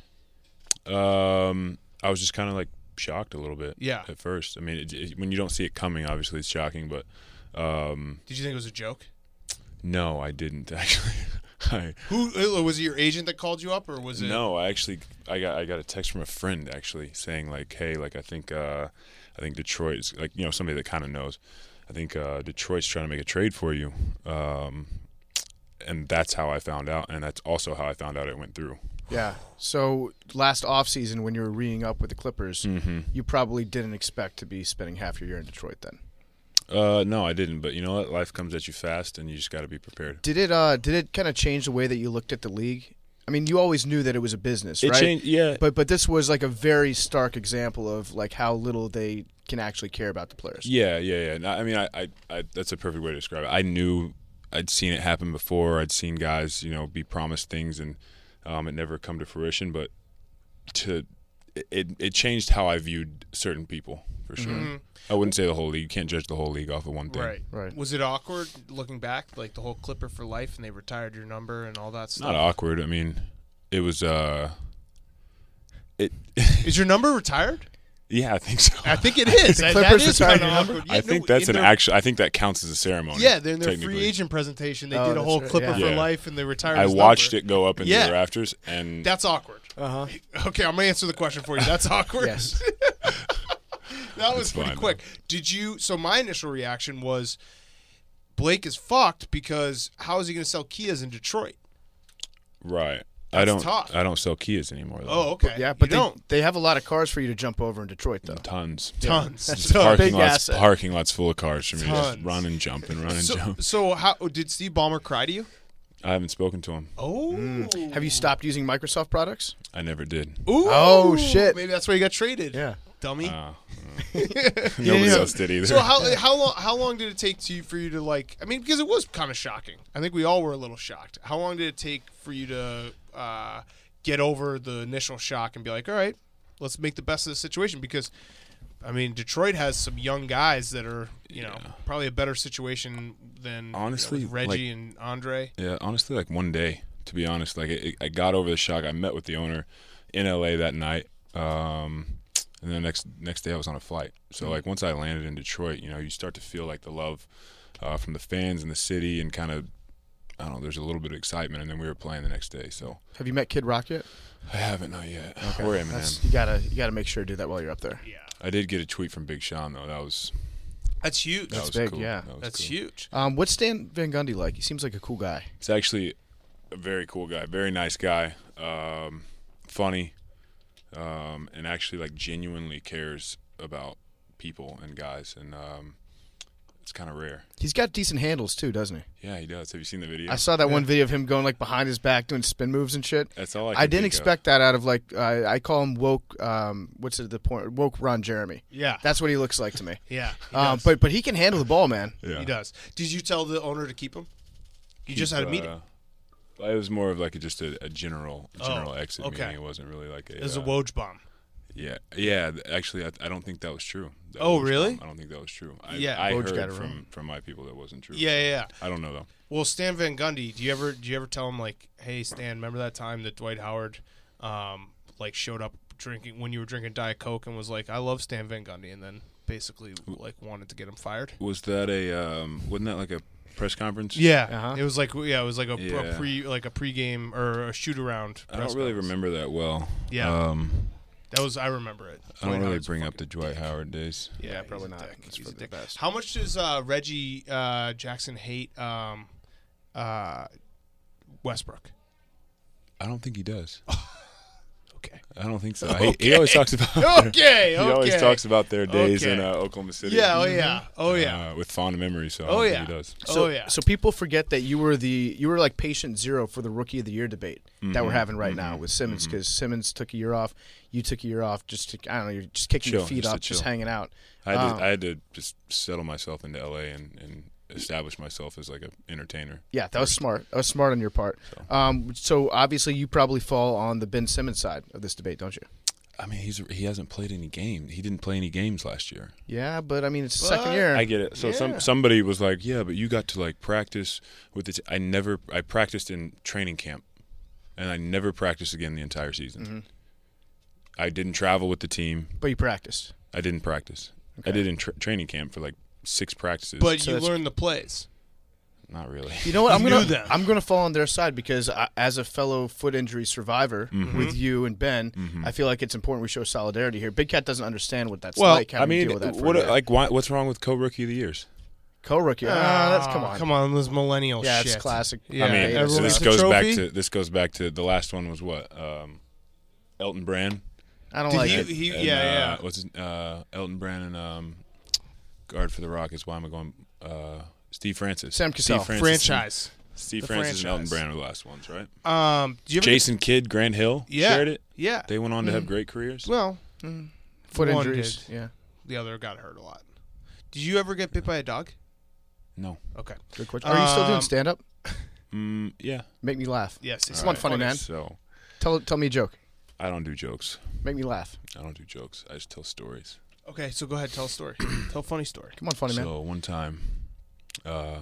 Um, I was just kind of like shocked a little bit. Yeah. At first, I mean, it, it, when you don't see it coming, obviously it's shocking. But um, Did you think it was a joke? no, I didn't actually. I, Who uh, was it? Your agent that called you up, or was it? no, I actually, I got, I got a text from a friend actually saying like, hey, like I think, uh, I think Detroit's like, you know, somebody that kind of knows. I think uh, Detroit's trying to make a trade for you, um, and that's how I found out, and that's also how I found out it went through. Yeah. So last offseason, when you were reading up with the Clippers, Mm-hmm. you probably didn't expect to be spending half your year in Detroit then. Uh, no, I didn't. But you know what? Life comes at you fast, and you just got to be prepared. Did it? Uh, did it kind of change the way that you looked at the league? I mean, you always knew that it was a business, It right? changed, yeah. But but this was like a very stark example of like how little they can actually care about the players. Yeah, yeah, yeah. No, I mean, I, I, I, that's a perfect way to describe it. I knew, I'd seen it happen before. I'd seen guys, you know, be promised things and um, it never come to fruition. But to, it, it changed how I viewed certain people for sure. Mhm. I wouldn't say the whole league. You can't judge the whole league off of one thing. Right. Right. Was it awkward looking back, like the whole Clipper for life, and they retired your number and all that stuff? Not awkward. I mean, it was. uh It. Is your number retired? Yeah, I think so. I think it is. The That- Clippers that is retired kinda your number? awkward. I Yeah, think no, that's in an their- actual. I think that counts as a ceremony. Yeah, they're in their free technically. agent presentation. They Oh, did a that's whole right, Clipper yeah. for Yeah. life, and they retired. I his watched number. it go up into Yeah. the rafters, and That's awkward. Uh huh. Okay, I'm gonna answer the question for you. That's awkward. Yes. That was It's pretty fine, quick. Did you? So my initial reaction was, Blake is fucked because how is he going to sell Kias in Detroit? right. I That's don't. tough. I don't sell Kias anymore. Though. Oh, okay. Yeah, but you they, don't. they have a lot of cars for you to jump over in Detroit, though. Tons. Tons. That's Tons. a Parking big lots. asset. Parking lots full of cars for me. to Tons. Just run and jump and run and So, jump. so how did Steve Ballmer cry to you? I haven't spoken to him. Oh. Have you stopped using Microsoft products? I never did. Ooh. Oh, shit. Maybe that's why you got traded. Yeah. Dummy. Uh, nobody else did either. So how how long how long did it take to you for you to like? I mean, because it was kind of shocking. I think we all were a little shocked. How long did it take for you to uh, get over the initial shock and be like, all right, let's make the best of the situation? Because I mean, Detroit has some young guys that are you know Yeah. probably a better situation than Honestly, you know, with Reggie like- and Andre. Yeah, honestly, like one day, to be honest, like it, I got over the shock. I met with the owner in L A that night, um, and then next next day I was on a flight. So like once I landed in Detroit, you know, you start to feel like the love uh, from the fans in the city, and kind of I don't know. There's a little bit of excitement, and then we were playing the next day. So Have you met Kid Rock yet? I haven't not yet. Or Eminem. That's, you gotta you gotta make sure to do that while you're up there. Yeah, I did get a tweet from Big Sean though. That was that's huge. that That's was big, cool. yeah. That was That's cool. huge. Um, what's Stan Van Gundy like? He seems like a cool guy. It's actually a very cool guy, very nice guy, um, funny, um, and actually like genuinely cares about people and guys, and um, it's kind of rare. He's got decent handles too, doesn't he? Yeah, he does. Have you seen the video? I saw that one video of him going like behind his back doing spin moves and shit. That's all I. I, Can didn't think expect that out of like uh, I call him woke. Um, what's it, the point? Woke Ron Jeremy. Yeah, That's what he looks like to me. yeah. He Um, does. but but he can handle the ball, man. Of. Yeah. he does. Did you tell the owner to keep him? You just had a meeting. Uh, it was more of like a, just a, a general a general Oh, exit okay. meeting. It wasn't really like a. It was a uh, Woj bomb. Yeah, yeah. th- Actually, I, I don't think that was true. That Oh, was really? wrong. I don't think that was true. I, Yeah. I Woj got heard it from wrong. from my people that wasn't true. Yeah, yeah, yeah. I don't know though. Well, Stan Van Gundy, do you ever do you ever tell him like, hey Stan, remember that time that Dwight Howard, um, like showed up drinking when you were drinking Diet Coke and was like, I love Stan Van Gundy, and then basically like wanted to get him fired? Was that a um? Wasn't that like a press conference? Yeah, Uh-huh. it was like yeah, it was like a, a Yeah. pre like a pregame or a shoot around. I don't really remember that well. Yeah. Um, That was I remember it. I don't Dwight really Howard's a bring up fucking the Dwight dick. Howard days. Yeah, Yeah, he's probably a not. dick. That's He's for a the dick. best. How much does uh, Reggie uh, Jackson hate um, uh, Westbrook? I don't think he does. Okay. I don't think so. He, he always talks about. Okay. He always okay. talks about their days in Okay. uh, Oklahoma City. Yeah. Oh yeah. Oh yeah. Uh, with fond memories. So I Oh, don't yeah. think he does. So, oh yeah. So people forget that you were the you were like patient zero for the rookie of the year debate that Mm-hmm. we're having right now with Simmons because Simmons took a year off, you took a year off just to I don't know you're just kicking your Chill, feet just to up, just chill. hanging out. I had, Um, to, I had to just settle myself into L A and, and establish myself as like an entertainer. Yeah, that was smart. That was smart on your part. Um, so obviously you probably fall on the Ben Simmons side of this debate, don't you? I mean, he's he hasn't played any games. He didn't play any games last year. Yeah, but I mean it's the But- second year. I get it. So Yeah. some somebody was like, "Yeah, but you got to like practice with it." I never. I practiced in training camp, and I never practiced again the entire season. Mm-hmm. I didn't travel with the team. but you practiced. I didn't practice. I did in tra- training camp for like six practices. But So you that's- learned the plays. not really. You know what? I'm You gonna knew them. I'm gonna fall on their side because I, as a fellow foot injury survivor Mm-hmm. with you and Ben, I feel like it's important we show solidarity here. Big Cat doesn't understand what that's Well, like. Having I mean, to deal with that for what a year. like why, what's wrong with co-rookie of the years? co-rookie? Ah, that's come on. Come on, this millennial Yeah, shit. it's classic. Yeah, I mean, everyone so this gets a goes back trophy? to this goes back to the last one was what um, Elton Brand. I don't Did like he- it. he- And, yeah, uh, yeah. What's his, uh, Elton Brand and um, guard for the Rockets? Why am I going? Uh, Steve Francis. Sam Cassell. Steve Francis Franchise. And, Steve The Francis and Elton franchise. Brand were the last ones, right? Um, do you ever Jason Kidd, Grant Hill Yeah. shared it. Yeah. They went on to have great careers. Well, Foot one injuries. did. Yeah, the other got hurt a lot. Did you ever get bit by a dog? No. Okay. good question. Are you still doing Um, stand up? Mm, yeah. Make me laugh. Yes. Come on, funny man. So Tell tell me a joke. I don't do jokes. Make me laugh. I don't do jokes. I just tell stories. Okay, so go ahead, tell a story. Tell a funny story. Come on, funny man. So one time, uh,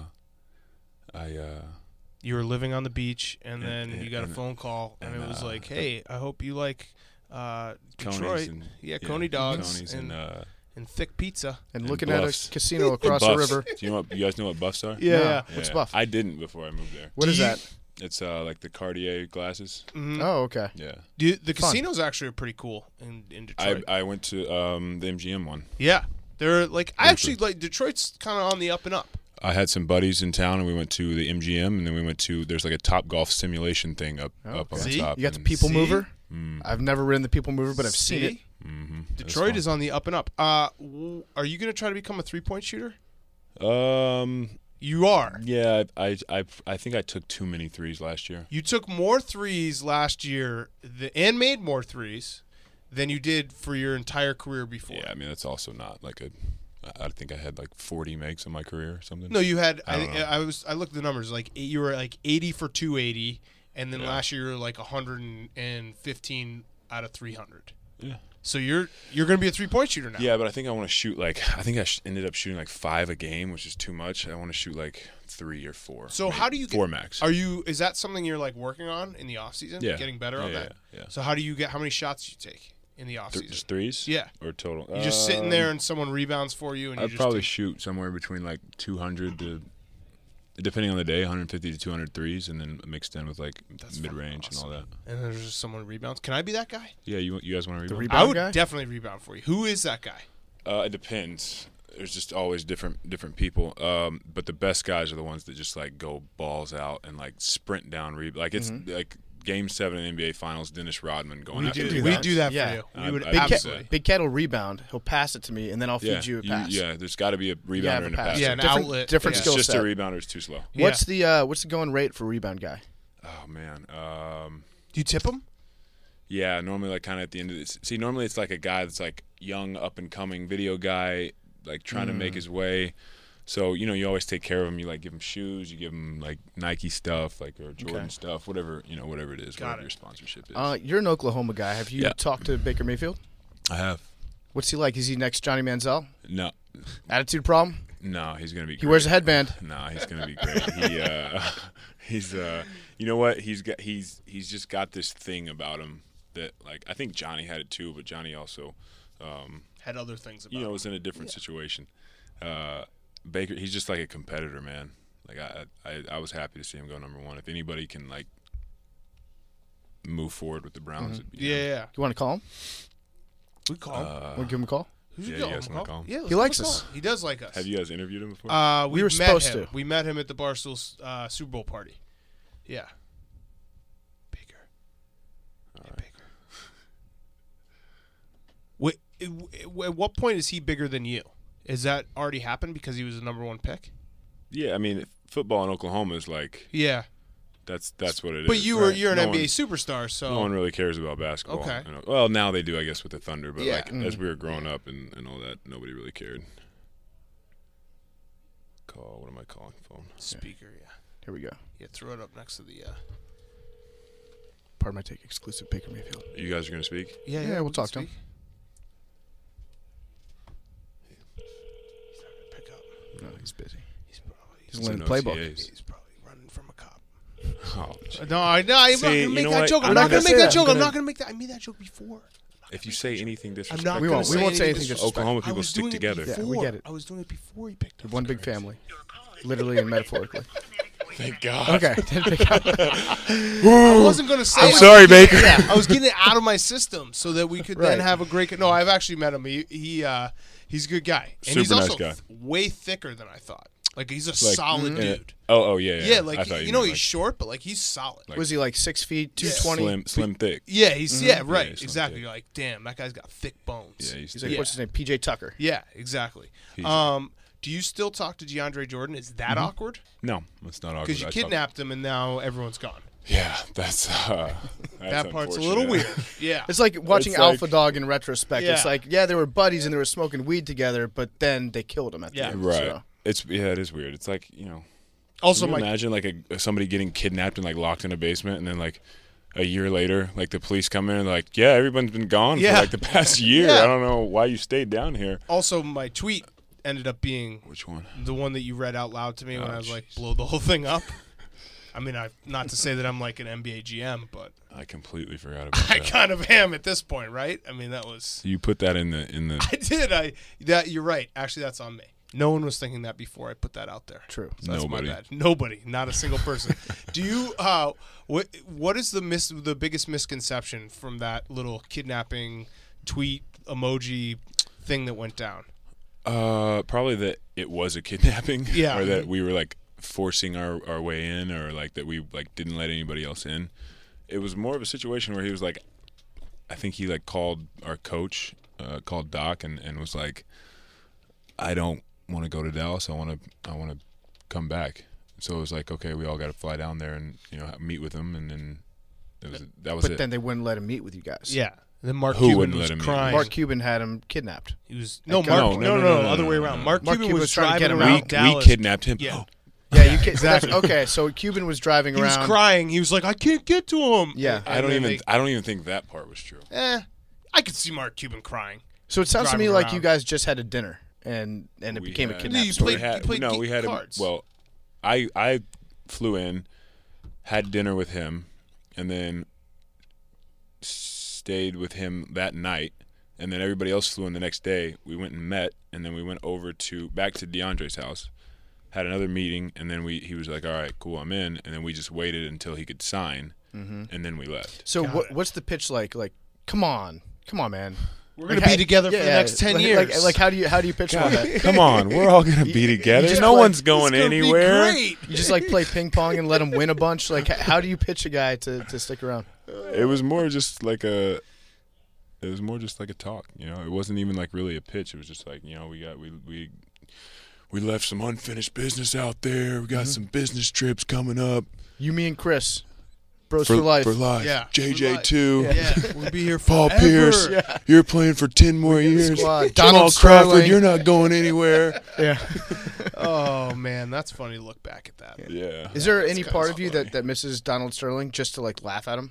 I uh, You were living on the beach, and And- then and- you got a and- phone call, and, and, it was uh, like, "Hey, I hope you like uh, Coney's Detroit, and yeah, Coney dogs, Coney's and, and, uh, and thick pizza." And and looking at a buffs. casino across the buffs. river. Do you know what you guys know what buffs are? Yeah, No. yeah. What's Yeah. buff? I didn't before I moved there. What Do is you- that? It's uh, like the Cartier glasses. Mhm. Oh, okay. Yeah. Do, the Fun. casinos actually are pretty cool in, in I Detroit. I went to um, the M G M one. yeah, they're like I actually like Detroit's kind of on the up and up. I had some buddies in town, and we went to the M G M, and then we went to there's like a Top Golf simulation thing up up on See? the top. You got the and- People See? Mover. Mm, I've never ridden the People Mover, but I've seen it. See? mhm. That's Detroit fun. is on the up and up. Uh, w- are you going to try to become a three point shooter? Um, You are. Yeah, I, I I think I took too many threes last year. You took more threes last year th- and made more threes than you did for your entire career before. Yeah, I mean that's also not like a. I think I had like forty makes in my career or something. No, you had. I I, don't know. I was. I looked at the numbers. Like you were like eighty for two eighty, and then Yeah. last year you were like one hundred fifteen out of three hundred. Yeah. So you're you're going to be a three point shooter now. Yeah, but I think I want to shoot like I think I sh- ended up shooting like five a game, which is too much. I want to shoot like three or four. So maybe how do you four get, max? Are you? Is that something you're like working on in the off season? Yeah. Getting better Yeah, on yeah, that. yeah. So how do you get? How many shots do you take in the off Th- season? just threes? Yeah. Or total? You're just sitting there Um, and someone rebounds for you, and you I'd just probably take- shoot somewhere between like two hundred to, depending on the day, one fifty to two hundred threes, and then mixed in with like That's mid fucking range and all that. and then there's just someone rebounds. Can I be that guy? Yeah, you you guys want to rebound? rebound I would guy? definitely rebound for you. Who is that guy? Uh, it depends. There's just always different different people. Um, but the best guys are the ones that just like go balls out and like sprint down. Re- like it's like Game Seven in the N B A Finals. Dennis Rodman going We after do, do rebounds. we that. do that Yeah. for you. We I'd- would I'd Big, have Cat, to absolutely. say. Big Cat will rebound. He'll pass it to me, and then I'll feed Yeah, you a you- pass. yeah. There's got to be a You have rebounder a and a pass. passer. Yeah, an different, outlet. different Yeah. skill It's just set. a rebounder is too slow. What's the uh, what's the going rate for rebound guy? Oh man. Um, Do you tip him? yeah, normally like kind of at the end of this. See, normally it's like a guy that's like young, up and coming video guy, like trying to Mm. make his way. So you know, you always take care of him. You like give him shoes, you give him like Nike stuff, like or Jordan Okay. stuff, whatever you know, whatever it is, Got whatever it. your sponsorship is. Uh, you're an Oklahoma guy. Have you Yeah. talked to Baker Mayfield? I have What's he like? Is he next Johnny Manziel? no, Attitude problem? no. He's gonna be. He great. wears a headband. No, he's gonna be great. He, uh, he's, uh, you know what? He's got, he's, he's just got this thing about him that, like, I think Johnny had it too, but Johnny also, um, Had other things about you know, him. was in a different situation. Uh, Baker, he's just like a competitor, man. Like, I, I, I was happy to see him go number one. If anybody can like move forward with the Browns, it'd be Yeah, him. yeah. You want to call him? We call him. Uh, Want to give him a call? Who's yeah, your you call? guys wanna call him? Yeah, let's He give likes him a us. call. He does like us. Have you guys interviewed him before? Uh, we, We were met supposed him. to. We met him at the Barstool uh, Super Bowl party. Yeah. Baker. Hey, Baker. Wait, at what point is he bigger than you? Is that already happened because he was the number one pick? yeah, I mean, football in Oklahoma is like Yeah. that's that's what it is. But you were Right. you're an No N B A one- superstar, so No one really cares about basketball. Okay. You know. Well, now they do, I guess, with the Thunder. But Yeah. like as we were growing up and, and all that, nobody really cared. Call. What am I calling? Phone. speaker. Yeah. Here we go. Yeah. Throw it up next to the. Uh, Pardon my take. Exclusive Baker Mayfield. You guys are gonna speak. yeah. Yeah, we'll we can talk to him. speak. He's not gonna pick up. No, he's busy. He's probably He's It's learning an the O T playbook. As. he's probably running from a cop. Oh, gee. No, I no, I'm See, not you gonna make know that what? joke. I'm, I'm not not gonna gonna make say that that. joke. I'm I'm gonna- not gonna make that. I made that joke before. if you say anything I'm disrespectful, not We gonna won't- we say won't say anything anything disrespectful. Oklahoma I people was stick doing it together. Yeah, we before. get it. I was doing it before he picked up. One big family. Literally and metaphorically. thank God. Okay. Didn't pick up. I wasn't gonna say. I'm I was sorry, getting- Baker. Yeah, I was getting it out of my system so that we could then Right. have a great. No, I've actually met him. He he uh, he's a good guy, and he's Super nice also guy. th- way thicker than I thought. Like he's a Like, solid mm, dude. Oh, oh yeah, yeah. Yeah, I like thought you, you know meant, he's like, short, but like he's solid. Was he like six feet, two twenty? slim, slim, thick. yeah, he's yeah right, he's exactly. thick. You're like, damn, that guy's got thick bones. Yeah, he's, He's like, thick. what's his name? P J Tucker. Yeah, exactly. He's- Um, do you still talk to DeAndre Jordan? Is that awkward? No, it's not awkward. Because you I talk- kidnapped him and now everyone's gone. Yeah, that's uh, that's That part's a little weird. unfortunate. Yeah. It's like watching It's like- Alpha Dog in retrospect. It's Yeah. like, yeah, they were buddies and they were smoking weed together, but then they killed him at the Yeah. end. Right. So. It's yeah, it is weird. It's like you know. Also, Can you my imagine like a somebody getting kidnapped and like locked in a basement, and then like a year later, like the police come in and like, yeah, everyone's been gone Yeah. for like the past year. Yeah. I don't know why you stayed down here. also my tweet ended up being Which one? the one that you read out loud to me when Oh, I was like, jeez. blow the whole thing up. I mean, I not to say that I'm like an N B A G M, but I completely forgot about I that. kind of am at this point, right? I mean, that was You put that in the in the I did. I that you're right. Actually, that's on me. No one was thinking that before I put that out there. True. So that's Nobody. my bad. Nobody, not a single person. Do you? Uh, what What is the mis- the biggest misconception from that little kidnapping tweet emoji thing that went down? uh probably that it was a kidnapping. Yeah. Or that we were like forcing our, our way in, or like that we like didn't let anybody else in. It was more of a situation where he was like, I think he like called our coach, uh, called Doc, and, and was like, I don't want to go to Dallas. I want to I want to come back. So it was like, okay, we all got to fly down there and you know meet with him, and then it was that was But it. then they wouldn't let him meet with you guys. Yeah. And then Mark Who Cuban wouldn't was let him in? crying. Mark Cuban had him kidnapped. He was no Okay. Mark. No, No, no, no, no, no, no, other no, way no, around. no. Mark, Mark Cuban Cuban was was trying to driving get him around we, out. Dallas. we kidnapped him. Yeah. Yeah, you kid- that's, okay. So Cuban was driving He was around. crying. He was like, "I can't get to him." Yeah. I don't And even. then I don't even think that part was true. They, eh, I could see Mark Cuban crying. So it sounds to me driving like around. you guys just had a dinner and and it We became a had- kidnap You story. played- we had, played no, ge- we had cards. him. Well, I I flew in, had dinner with him, and then stayed with him that night. And then everybody else flew in the next day. We went and met, and then we went over to back to DeAndre's house, had another meeting, and then we he was like, "All right, cool, I'm in." And then we just waited until he could sign, and then we left. So Got what, it. what's the pitch like? Like, come on, come on, man. We're Like, gonna be how- together for yeah, the next ten like, years. Like, like, how do you how do you pitch one that? Come on, we're all gonna be together. just No play- one's It's going gonna be anywhere. great. You just like play ping pong and let him win a bunch. Like, h- how do you pitch a guy to, to stick around? It was more just like a. It was more just like a talk, you know. It wasn't even like really a pitch. It was just like, you know, we got we we we left some unfinished business out there. We got Mm-hmm. some business trips coming up You, me, and Chris, bros for, life. For life. Yeah. J For J life. two. Yeah, we'll be here Paul forever. Pierce. Yeah. You're playing for ten more years. squad. Jamal Donald Crawford, Sterling. you're not going anywhere. Yeah. Oh man, that's funny to look back at that. Yeah. Is there any kinda part of you funny. that, that misses Donald Sterling just to like laugh at him?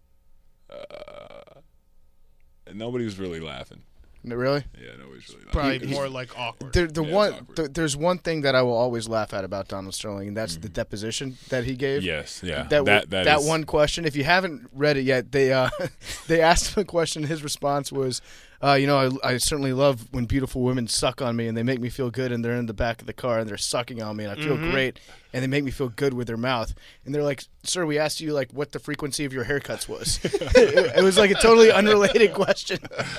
And nobody was really laughing. No, really? Yeah, nobody's really laughing. Probably He- more like awkward. There, the Yeah, it's one, awkward. the, there's one thing that I will always laugh at about Donald Sterling, and that's the Mm-hmm. deposition that he gave. Yes, yeah. That that that, that is- one question. If you haven't read it yet, they uh, they asked him a question. His response was, uh, "You know, I, I certainly love when beautiful women suck on me, and they make me feel good, and they're in the back of the car, and they're sucking on me, and I feel great, and they make me feel good with their mouth." And they're like, "Sir, we asked you like what the frequency of your haircuts was." it, it was like a totally unrelated question.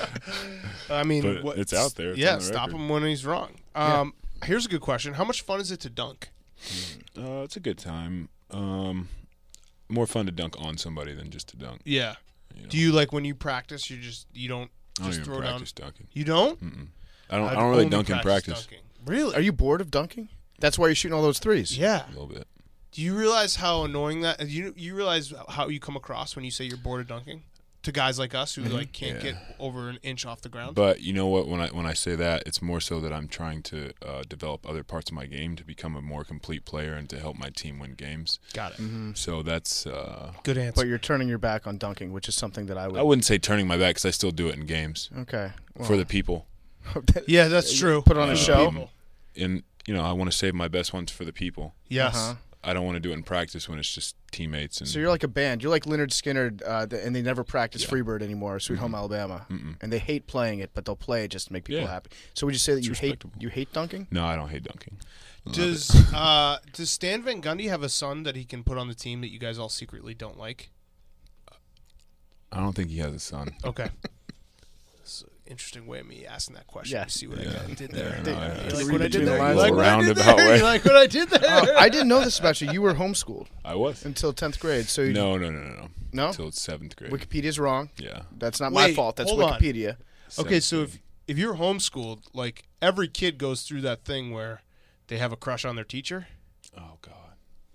I mean, But what- it's out there. It's yeah, on the stop record. him when he's wrong. Um, Here's a good question: how much fun is it to dunk? Uh, it's a good time. Um, more fun to dunk on somebody than just to dunk. Yeah. You know? Do you like when you practice? You just you don't I don't just even throw practice down. dunking. You don't? I don't. I've I don't really only dunk in practiced practice. dunking. Really? Are you bored of dunking? That's why you're shooting all those threes. Yeah. A little bit. Do you realize how annoying that? You you realize how you come across when you say you're bored of dunking to guys like us who like can't Yeah. get over an inch off the ground? But you know what? When I when I say that, it's more so that I'm trying to uh, develop other parts of my game to become a more complete player and to help my team win games. Got it. So that's. Uh, Good answer. But you're turning your back on dunking, which is something that I would. I wouldn't say turning my back because I still do it in games Okay. Well, for the people. yeah, that's true. Put on a Uh, show. people. And you know, I want to save my best ones for the people. Yes. Uh-huh. I don't want to do it in practice when it's just teammates. And So you're like a band. You're like Leonard Skinner, uh, th- and they never practice Freebird anymore, Sweet Mm-hmm. Home Alabama, and they hate playing it, but they'll play it just to make people Yeah. happy. So would you say that It's you hate respectable. you hate dunking? no, I don't hate dunking. Love Does uh, does Stan Van Gundy have a son that he can put on the team that you guys all secretly don't like? it. I don't think he has a son. Okay. It's an interesting way of me asking that question. Yeah. You see what Yeah. I did there? Yeah, no, I- You I like read what I between did the there? lines You like a what I did roundabout there? way. You like what I did there? Oh, I didn't know this about you. You were homeschooled I was. until tenth grade. So you, No, no, no, no, no. No? Until seventh grade. Wikipedia's wrong. Yeah. That's not my Wait, fault. That's hold on. Wikipedia. Okay, so Seventh if if you're homeschooled, like every kid goes through that thing where they have a crush on their teacher. grade. Oh God.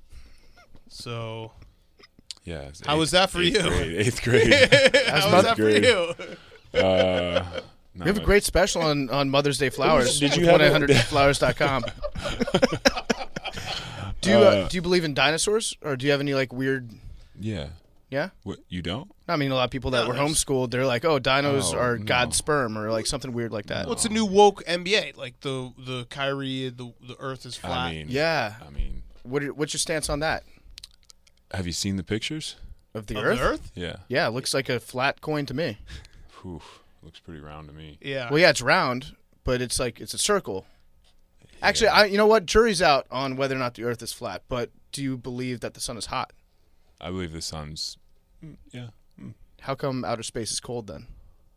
So Yeah. it's How eighth- was that for eighth you? Grade, eighth grade. how was that for grade. you? uh, We have a great special on, on Mother's Day flowers. Did you one have eight a- hundred flowers dot com. Do you uh, Uh, do you believe in dinosaurs, or do you have any like weird? Yeah. Yeah. What you don't? I mean, a lot of people that No, were there's- homeschooled, they're like, "Oh, dinos Oh, are no. God's sperm," or like something weird like that. Well, it's a new woke N B A. Like the the Kyrie, the the Earth is flat. I mean. Yeah. I mean, What are- what's your stance on that? have you seen the pictures? Of the Of Earth? the Earth? Yeah. Yeah, it looks like a flat coin to me. Whew, looks pretty round to me. Yeah. Well, yeah, it's round, but it's like it's a circle. Actually, I you know what? Jury's out on whether or not the Earth is flat. But do you believe that the sun is hot? I believe the sun's. mm, Yeah. How come outer space is cold then?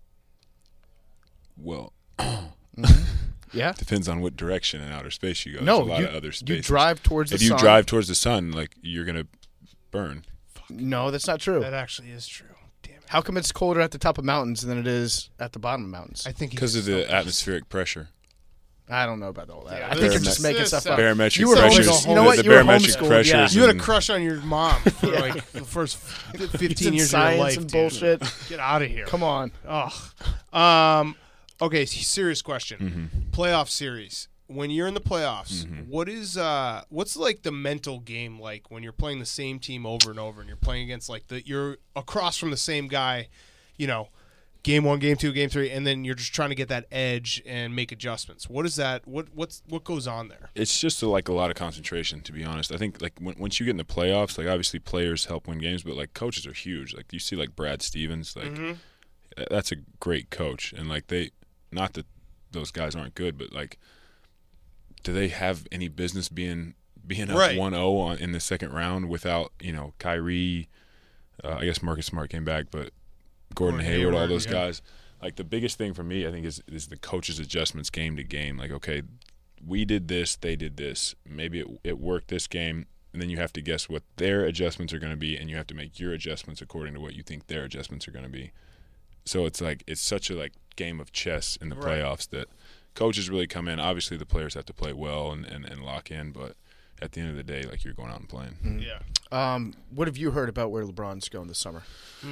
Well, Yeah. depends on what direction in outer space you go. No, There's a lot you, of other you spaces. drive towards the If you sun. drive towards the sun, like you're gonna burn. No, that's not true. That actually is true. Damn it. How come it's colder at the top of mountains than it is at the bottom of mountains? I think he Because of just the felt- atmospheric pressure. I don't know about all that. Yeah, I think you're this- just making this stuff sounds- up. Barometric You were pressures. homeschooled. You know what? The You were barometric homeschooled, pressures. yeah. You had a and- crush on your mom for like the first fifteen years of your science life. and dude. bullshit. Get out of here. Come on. Ugh. Um. Okay. Serious question. Mm-hmm. Playoff series. When you're in the playoffs, what is uh, what's like the mental game like when you're playing the same team over and over, and you're playing against like the you're across from the same guy, you know, game one, game two, game three, and then you're just trying to get that edge and make adjustments. What is that? What what's what goes on there? It's just a, like a lot of concentration, to be honest. I think like when, once you get in the playoffs, like obviously players help win games, but like coaches are huge. Like you see like Brad Stevens, like Mm-hmm. that's a great coach, and like they, not that those guys aren't good, but like, do they have any business being being up Right. one oh on in the second round without, you know, Kyrie? Uh, I guess Marcus Smart came back, but Gordon, Gordon Hayward, all Hayward, those yeah. guys. Like the biggest thing for me, I think, is is the coaches' adjustments game to game. Like, okay, we did this, they did this. Maybe it it worked this game, and then you have to guess what their adjustments are going to be, and you have to make your adjustments according to what you think their adjustments are going to be. So it's like it's such a like game of chess in the Right. playoffs that coaches really come in. Obviously, the players have to play well and, and, and lock in, but at the end of the day, like you're going out and playing. Yeah. Um, what have you heard about where LeBron's going this summer?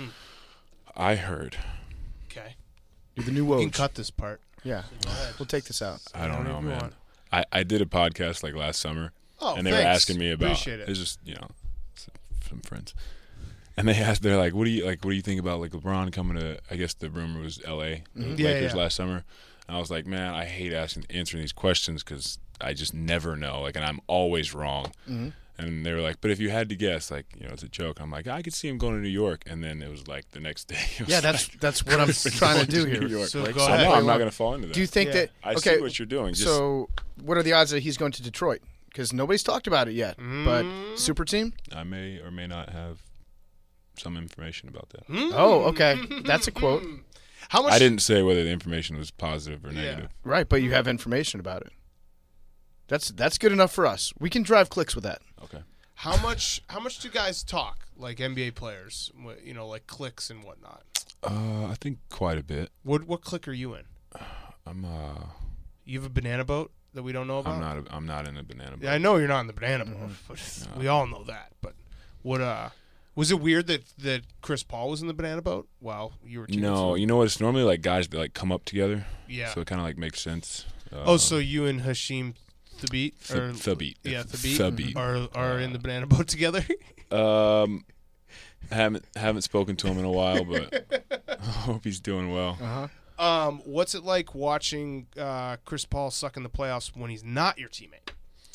I heard. Okay. You're the new You can Woj. cut this part. Yeah. We'll take this out. I don't know, Whatever you man. want. I, I did a podcast like last summer, Oh, and they were thanks. asking me about. Appreciate it. It's just you know, some friends, and they asked, they're like, "What do you like? What do you think about like LeBron coming to?" I guess the rumor was L A the Mm-hmm. Yeah, Lakers yeah. last summer. And I was like, man, I hate asking answering these questions because I just never know, like, and I'm always wrong. Mm-hmm. And they were like, but if you had to guess, like, you know, it's a joke. I'm like, I could see him going to New York, and then it was like the next day. it was Yeah, that's like, that's what I'm trying to do New here. York. So Blake. go So ahead. no, I'm not going to fall into that. Do you think Yeah. that? I okay, see what you're doing. Just, so what are the odds that he's going to Detroit? Because nobody's talked about it yet. But super team? I may or may not have some information about that. Oh, okay. That's a quote. How much? I didn't say whether the information was positive or Yeah. negative. Right, but you have information about it. That's that's good enough for us. We can drive clicks with that. Okay. How much? How much do guys talk like N B A players? wh- You know, like clicks and whatnot. Uh, I think quite a bit. What what click are you in? I'm uh, You have a banana boat that we don't know about. I'm not. A, I'm not in the banana. Yeah, I know you're not in the banana boat, Mm-hmm. but we all know that. But what? Uh, was it weird that that Chris Paul was in the banana boat while you were? teammates No, with him? you know what? It's normally like guys that like come up together. Yeah. So it kind of like makes sense. Uh, Oh, so you and Hashim Thabit Th- or Thabit. Yeah, Thabit, Thabit. are are in the banana boat together. Um, haven't haven't spoken to him in a while, but I hope he's doing well. Uh-huh. Um, what's it like watching uh, Chris Paul suck in the playoffs when he's not your teammate?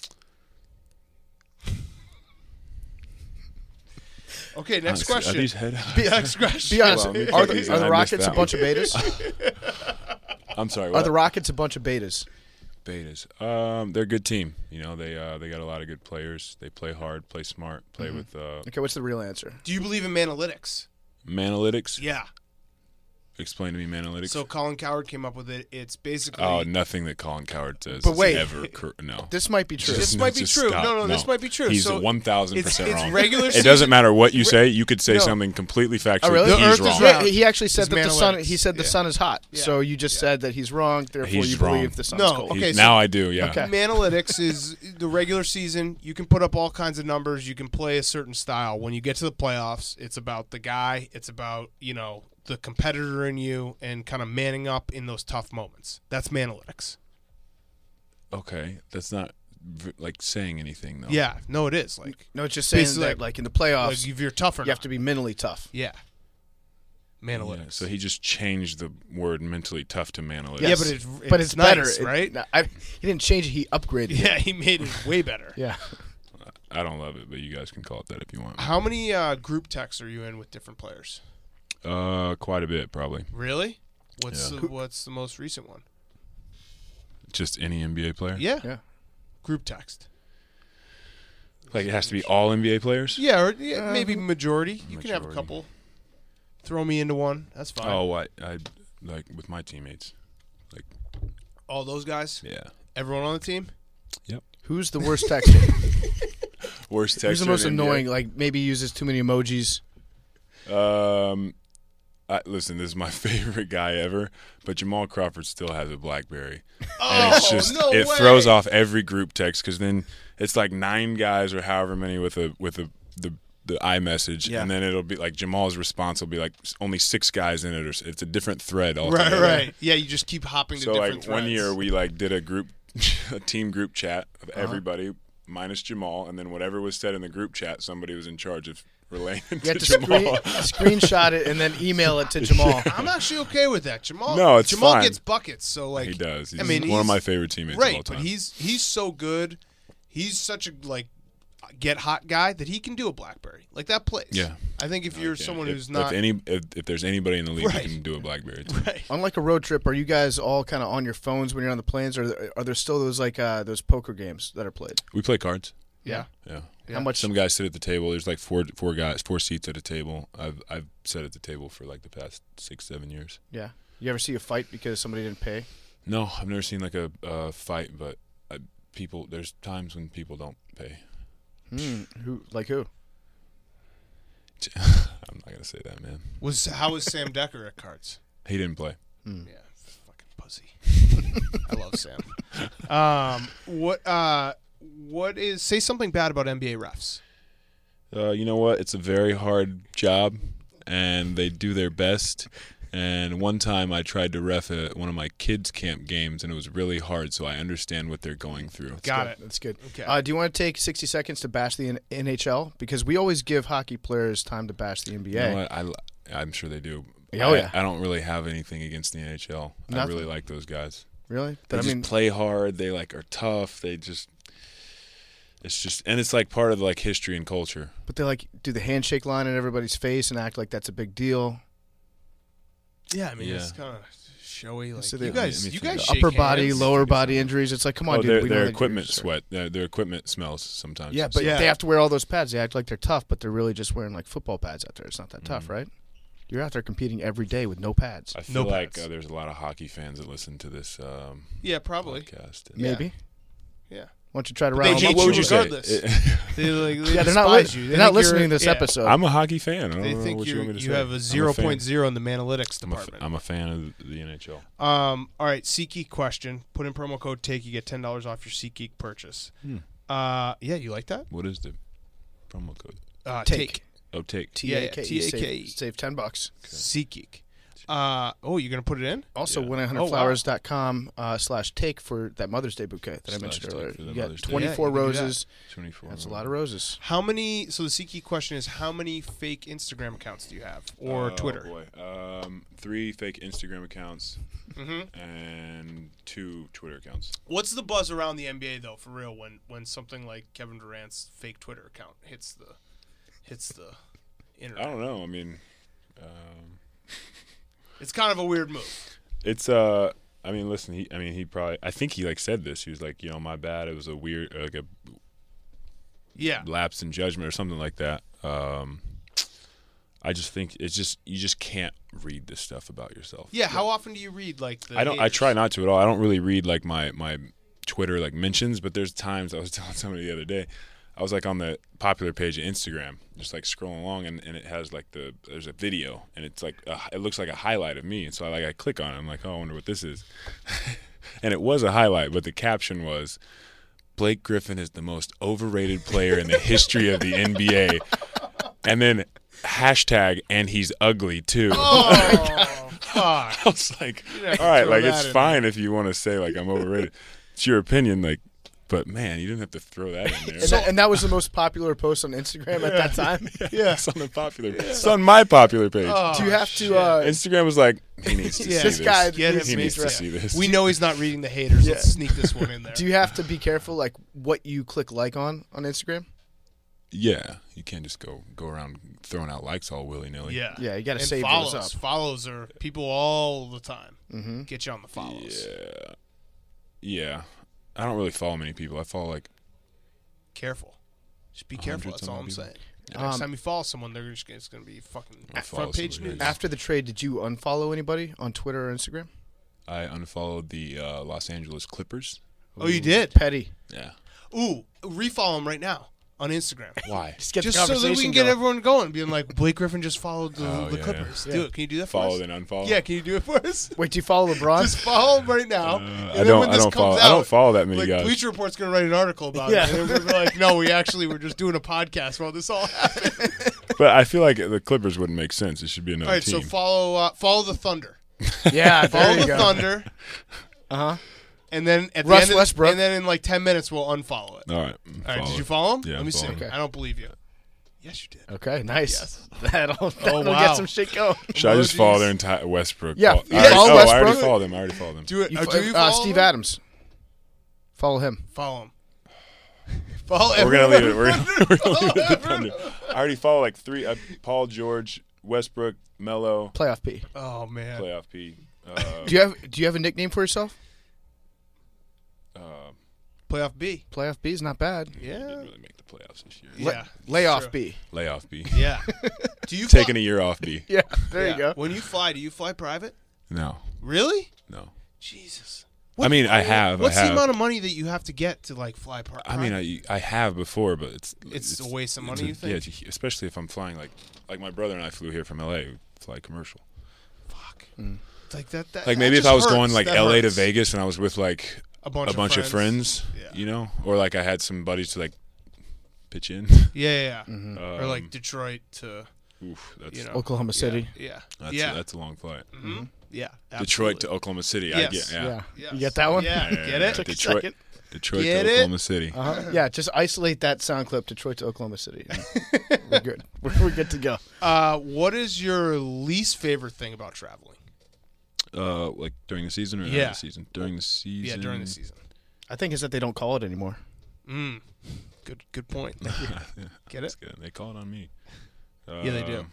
Okay, next Honestly, question. Are these head? next question. Be honest. Well, let me are check the, these are out. the I missed Rockets a that bunch of one. betas? I'm sorry. Are What? the Rockets a bunch of betas? Betas. Um, they're a good team. You know, they uh, they got a lot of good players. They play hard, play smart, play Mm-hmm. with uh, Okay, what's the real answer? Do you believe in Manalytics? Manalytics. Yeah. Explain to me Manalytics. So Colin Cowherd came up with it. It's basically. oh, nothing that Colin Cowherd says. But is wait. ever cur- no. This might be true. This Just- might be just true. stop. No, no, this might be true. He's So one thousand it's- percent it's wrong. regular It season- doesn't matter what you say. You could say No. something completely factual. Oh, really? The He's Earth is wrong. round. Yeah, he actually said It's that the sun. Manalytics. He said the Yeah. sun is hot. Yeah. So you just said that he's wrong. Therefore, He's you wrong. believe the sun's No, cold. okay. He's- so- now I do. Yeah. Okay. Manalytics is the regular season. You can put up all kinds of numbers. You can play a certain style. When you get to the playoffs, it's about the guy. It's about, you know, the competitor in you and kind of manning up in those tough moments. That's Manalytics. Okay, that's not v- like saying anything though. Yeah. No, it is. Like, No, it's just saying Basically, that, like in the playoffs, like if you're tougher, you have to be mentally tough. Yeah. Yeah, Manalytics. so he just changed the word mentally tough to Manalytics. Yeah, Yes. but it's, but it's, nice, better, It- right? no, I, he didn't change it. He upgraded it. Yeah, he made it way better. Yeah. I don't love it, but you guys can call it that if you want. How many uh, group texts are you in with different players? Uh, quite a bit probably. Really? What's Yeah. the, what's the most recent one? Just any N B A player. Yeah. Yeah. Group text. Like it has to be all N B A players. Yeah, or yeah, maybe majority. You can have a Majority. couple. Throw me into one. That's fine. Oh, I, I like with my teammates. Like, All those guys? yeah. Everyone on the team? Yep. Who's the worst texter? Worst texter. Who's the most in N B A? annoying? Like maybe uses too many emojis. Um, I, listen, this is my favorite guy ever, but Jamal Crawford still has a BlackBerry. Oh, and it's just no it way. throws off every group text because then it's like nine guys or however many with a with a the the iMessage, Yeah. and then it'll be like Jamal's response will be like only six guys in it, or s- it's a different thread Right, altogether. right. Yeah, you just keep hopping to So different like threads. one year we like did a group, a team group chat of Uh-huh. everybody minus Jamal, and then whatever was said in the group chat, somebody was in charge of relaying it You to have to Jamal. screen, screenshot it and then email it to Jamal. I'm actually okay with that. Jamal. No, it's Jamal fine. gets buckets, so like He does. He's I mean, one he's- of my favorite teammates right, of all time. but he's he's so good. He's such a like get hot guy that he can do a BlackBerry. Like that plays. Yeah. I think if you're Yeah, someone if, who's not if any if, if there's anybody in the league Right. who can do a BlackBerry, too. right. Unlike a road trip, are you guys all kind of on your phones when you're on the planes, or are there still those like uh, those poker games that are played? we play cards. Yeah. Yeah. How much? Some guys sit at the table. There's like four four guys, four seats at a table. I've I've sat at the table for like the past six seven years. Yeah. You ever see a fight because somebody didn't pay? No, I've never seen like a uh, fight, but I, people. There's times when people don't pay. Hmm. Who? Like who? I'm not gonna say that, man. Was how was Sam Decker at cards? He didn't play. Yeah, fucking pussy. I love Sam. Um, what uh, what is say something bad about N B A refs? Uh, you know what? It's a very hard job, and they do their best. And one time I tried to ref a, one of my kids' camp games, and it was really hard, so I understand what they're going through. Got Good. it. That's good. Okay. Uh, do you want to take sixty seconds to bash the N- NHL? Because we always give hockey players time to bash the N B A. You know what? I, li- I'm sure they do. Oh, I, yeah. I don't really have anything against the N H L. I Nothing? really like those guys. Really? They I just mean, play hard. They like are tough. They just, it's just, and it's like part of like history and culture. but they like do the handshake line in everybody's face and act like that's a big deal. Yeah, I mean Yeah. it's kind of showy. Like So you they- guys, let me you think guys about shake Upper body, hands. lower body injuries. It's like, come on, oh, dude. their, we know their that equipment you're- sweat. Their, their equipment smells sometimes. Yeah, but Yeah. they have to wear all those pads. They act like they're tough, but they're really just wearing like football pads out there. It's not that tough, right? You're out there competing every day with no pads. I feel No like pads. uh, there's a lot of hockey fans that listen to this um, Yeah, probably. podcast. And- Yeah. Maybe. Yeah. Why don't you try to But rile they them hate up? you What would you say? regardless. They like they Yeah, they're not. despise Li- you. They they're not think you're- listening to this yeah. episode. I'm a hockey fan. I don't They know think what you you want me to you say. have a I'm zero fan. point zero in the analytics I'm a, f- department. I'm a fan of the N H L. Um, all right, SeatGeek question. Put in promo code TAKE. You get ten dollars off your SeatGeek purchase. Hmm. Uh, yeah, you like that? What is the promo code? Uh, Take. Oh, take. T Yeah, A yeah, K. T A K. Save, save ten bucks. SeatGeek. Uh, oh, you're going to put it in? Also, Yeah. one eight hundred Oh, wow. flowers dot com uh, slash take for that Mother's Day bouquet that I Slash mentioned take earlier. for the You got Mother's Day. twenty-four Yeah, you can do that. roses. twenty-four. That's a lot of roses. How many? So the SeatGeek question is how many fake Instagram accounts do you have? Or Oh, Twitter? boy. Um, three fake Instagram accounts Mm-hmm. and two Twitter accounts. What's the buzz around the N B A though, for real, when when something like Kevin Durant's fake Twitter account hits the hits the internet? I don't know. I mean, um, It's kind of a weird move. it's uh. I mean, listen. He. I mean, he probably. I think he like said this. He was like, you know, my bad. It was a weird, like a Yeah. lapse in judgment or something like that. Um, I just think it's just you just can't read this stuff about yourself. Yeah. How often do you read like the? I don't. I haters? try not to at all. I don't really read like my my Twitter like mentions, but there's times I was telling somebody the other day. I was like on the popular page of Instagram, just like scrolling along, and, and it has like the there's a video, and it's like a, it looks like a highlight of me, and so I like I click on it. I'm like, oh, I wonder what this is, and it was a highlight, but the caption was, Blake Griffin is the most overrated player in the history of the N B A, and then hashtag and he's ugly too. Oh, fuck. I was like, have to all right, throw like that it's in fine if you want to say like I'm overrated. It's your opinion, like, but man, you didn't have to throw that in there. And, that, and that was the most popular post on Instagram at that time. Yeah. It's on the popular. It's on my popular page. Oh, Do you have shit. to? Uh, Instagram was like, he needs to Yeah. see This this. guy Get him, he needs to Mitra. see this. We know he's not reading the haters. Yeah. Let's sneak this one in there. do you have to be careful, like what you click like on on Instagram? Yeah, you can't just go go around throwing out likes all willy nilly. Yeah. Yeah, you got to And save follows. those up. Follows are people all the time. Mm-hmm. Get you on the follows. Yeah. Yeah. I don't really follow many people. I follow like Careful. Just be A careful. hundred That's all I'm something saying. people. Next Um, time you follow someone, they're just it's going to be fucking I'll follow front page somebody. news. After the trade, did you unfollow anybody on Twitter or Instagram? I unfollowed the uh, Los Angeles Clippers. Oh, you did? Petty. Yeah. Ooh, refollow him right now. on Instagram. Why? Just get Just the so that we conversation can get going. everyone going, being like, Blake Griffin just followed the, Oh, the yeah, Clippers. yeah. Do Yeah. it. Can you do that for Follow us? then unfollow. Yeah, can you do it for us? Wait, do you follow LeBron? Just follow him right now. Uh, and I then don't. when I this don't comes follow. out, I don't follow that many like guys. Bleacher Report's gonna write an article about Yeah. it, and then we're like, no, we actually were just doing a podcast while this all happened. But I feel like the Clippers wouldn't make sense. It should be another All right, team. so follow uh, follow the Thunder. yeah, Follow there you the go. Thunder, Uh huh. and then at Russ the end, of, Westbrook. and then in like ten minutes we'll unfollow it. All right. All right, did you follow him? Yeah, Let me see. follow him. Okay. I don't believe you. Yes, you did. Okay, nice. Yes. That'll, that'll wow. get some shit going. Should I just Emojis. follow their entire Westbrook? Yeah, Follow- yeah, I already, follow oh, I already Westbrook. followed him. I already followed him. Do it. You uh, fo- do you uh, follow Steve him? Adams. Follow him. Follow him. Follow We're gonna leave it. everyone. We're gonna, we're gonna leave it at the Thunder. I already follow like three. Uh, Paul George, Westbrook, Melo, Playoff P. Oh man. playoff P. Uh, Do you have Do you have a nickname for yourself? uh, Playoff B. Playoff B is not bad. Yeah. didn't really make the playoffs this year. Yeah. Layoff True. B. Layoff B. Yeah. Do you Taking fly- a year off B. Yeah, there yeah. you go. When you fly, do you fly private? No, Really? no. Jesus. I mean, I have. What's I have. the amount of money that you have to get to like fly pri- private? I mean, I I have before, but it's It's a waste of it's money, a- you think? Yeah, it's a- especially if I'm flying like like my brother and I flew here from L A. We fly commercial. Fuck. It's like that. that Like that maybe if just I was hurts. going like That L A to hurts. Vegas and I was with like a bunch, a bunch of friends, Yeah. you know, or like I had some buddies to like pitch in. Yeah, yeah. yeah. Mm-hmm. Um, or like Detroit to oof, that's you know Oklahoma City. yeah, that's yeah, that's a long flight. hmm yeah. Detroit to absolutely. Oklahoma City. Yes. I get yeah. Yeah. Yes. You get that one? Yeah, Yeah, get yeah, it? Took a Detroit, second. Detroit Get to it? Oklahoma City. Uh-huh. Yeah, just isolate that sound clip, Detroit to Oklahoma City. and we're good. We're, we're good to go. Uh, what is your least favorite thing about traveling? Uh, like during the season or not Yeah. the season? During the season. Yeah, during the season. I think it's that they don't call it anymore. Mm. Good, good point. yeah, Get that's it? good. They call it on me. Uh, Yeah, they do.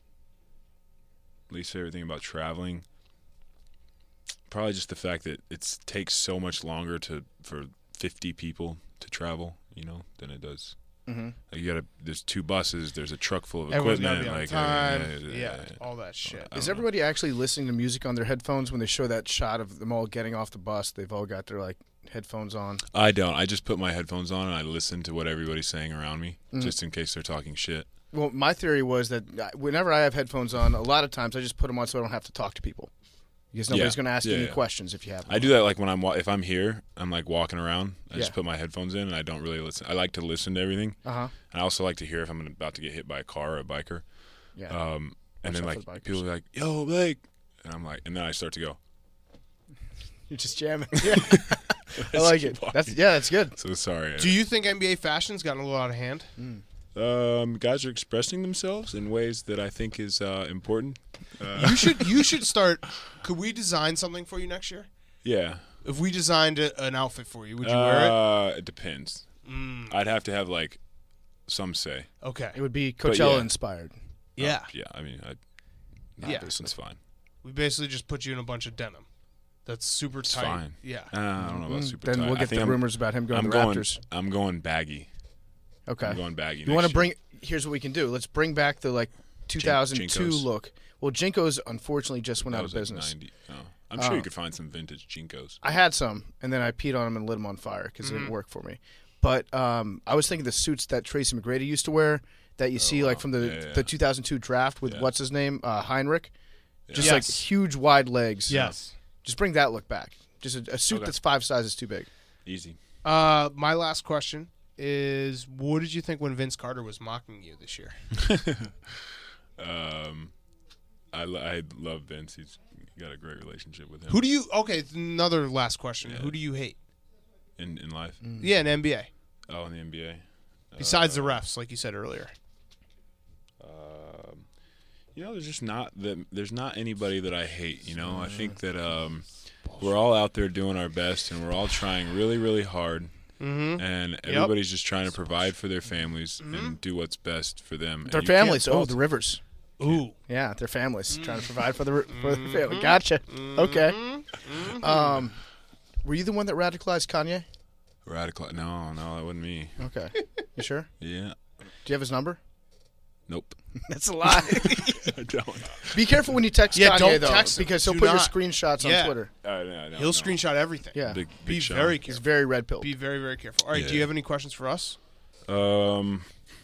Least favorite thing about traveling, probably just the fact that it takes so much longer to for fifty people to travel, you know, than it does. Mm-hmm. Like you gotta. There's two buses. There's a truck full of Everyone's gotta equipment. be on like time. uh, yeah, Yeah, yeah, yeah. all that shit. I Is don't know. everybody actually listening to music on their headphones when they show that shot of them all getting off the bus? They've all got their like headphones on. I don't. I just put my headphones on and I listen to what everybody's saying around me, Mm. just in case they're talking shit. Well, my theory was that uh, whenever I have headphones on, a lot of times I just put them on so I don't have to talk to people. Because nobody's Yeah. going to ask Yeah, you any yeah. questions if you have them I do that like when I'm wa- if I'm here, I'm like walking around. I just Yeah. put my headphones in and I don't really listen. I like to listen to everything. Uh huh. And I also like to hear if I'm about to get hit by a car or a biker. Yeah. Um, and Watch then out like for the bikers. people are like, "Yo, Blake," and I'm like, and then I start to go. You're just jamming. Yeah. I like keep it. walking. That's yeah, that's good. So sorry. Do you think N B A fashion's gotten a little out of hand? Um, guys are expressing themselves in ways that I think is uh, important. Uh, You should you should start. Could we design something for you next year? yeah. If we designed a, an outfit for you, would you wear it? Uh, it depends. Mm, I'd have to have like some say. okay. It would be But Coachella yeah. inspired. Yeah. Yeah. I mean, I. Yeah. That's fine. We basically just put you in a bunch of denim. That's super It's tight. fine. Yeah. Uh, I don't know about Mm, super then tight. we'll I get think the I'm, rumors about him going I'm to going. Raptors. I'm going baggy. Okay. I'm going baggy. You want to next bring? year. Here's what we can do. Let's bring back the like two thousand two Jinkos. look. Well, Jinkos unfortunately just went That out was of like business. ninety. Oh. I'm sure Oh. you could find some vintage Jinkos. I had some, and then I peed on them and lit them on fire because it didn't work for me. But um, I was thinking the suits that Tracy McGrady used to wear, that you see like from the Oh, Yeah, yeah. the two thousand two draft with Yeah. what's his name, uh, Heinrich, just Yes. like huge wide legs. Yes. Just bring that look back. Just a, a suit Okay. that's five sizes too big. Easy. Uh, my last question is: what did you think when Vince Carter was mocking you this year? Um, I, lo- I love Vince. He's got a great relationship with him. Who do you? Okay, another last question. Yeah. Who do you hate? in in life? Yeah, in N B A Oh, in the N B A. besides Uh, the refs, like you said earlier. Um, you know, there's just not that. There's not anybody that I hate. You know, I think that um, we're all out there doing our best, and we're all trying really, really hard. Mm-hmm. And everybody's just trying to provide for their families and do what's best for them. Their And you can't families. Oh, fault the Rivers. Ooh. Yeah, their families trying to provide for the for the family. Gotcha. Okay. Um, were you the one that radicalized Kanye? Radical. No, no, that wasn't me. Okay. You sure? Yeah. Do you have his number? Nope. That's a lie. I don't. Be careful when you text Yeah, Kanye don't though, text him. because he'll Do put your not. screenshots Yeah. on Twitter. Uh, no, no, He'll no. screenshot everything. Yeah. Big, Be big show. very He's careful. very red pilled. Be very, very careful. All right. Do Yeah. you have any questions for us? Um,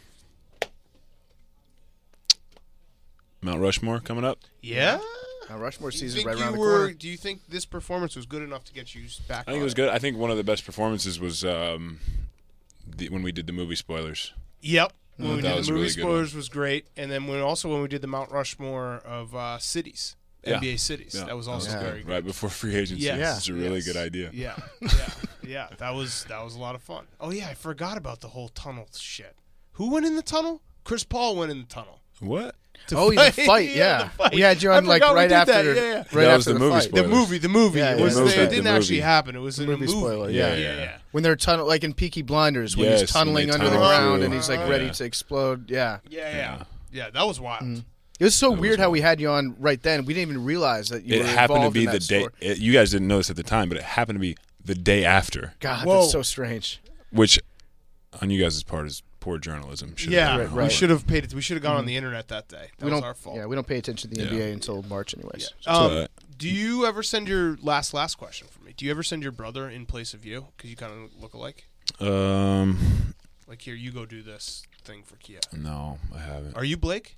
Mount Rushmore coming up. Yeah. Now Rushmore Do you season think right you around the were? corner. Do you think this performance was good enough to get you back? I think on it was good. I think one of the best performances was um, the, when we did the movie spoilers. Yep. When Mm, we that did was the a movie really good spoilers was great, and then when also when we did the Mount Rushmore of uh, cities, Yeah. N B A cities, Yeah, that was also Yeah. very good. Right before free agency. Yes. It's a really Yes. good idea. Yeah, yeah, yeah. That was that was a lot of fun. Oh yeah, I forgot about the whole tunnel shit. Who went in the tunnel? Chris Paul went in the tunnel. What? To Oh, yeah, the fight, yeah. the fight. We had you I on, like, forgot we right did after- that, yeah, yeah. right That was after the the movie fight. spoilers. The movie, the movie. Yeah, it yeah, was the the, movie, it the didn't actually movie. happen. It was in movie a movie. spoiler, yeah, yeah. yeah, Yeah. yeah. When they're tunnel, like in Peaky Blinders, when Yes, he's tunneling when they under the tunnel ground through. and he's like Yeah. ready to explode. Yeah. Yeah, yeah, yeah. That was wild. It was so That was weird how wild. we had you on right then. We didn't even realize that you It were happened to involved be in the that day. story. It, you guys didn't know this at the time, but it happened to be the day after, God, Whoa. that's so strange. which on you guys' part is poor journalism. Should've Yeah, been Right, on. we right. should have paid it. We should have gone on the internet that day. That we was don't. our fault. Yeah, we don't pay attention to the Yeah. N B A until March, anyways. Um, But- do you ever send your last last question for me? Do you ever send your brother in place of you because you kind of look alike? Um, Like here, you go do this thing for Kia. no, I haven't. Are you Blake?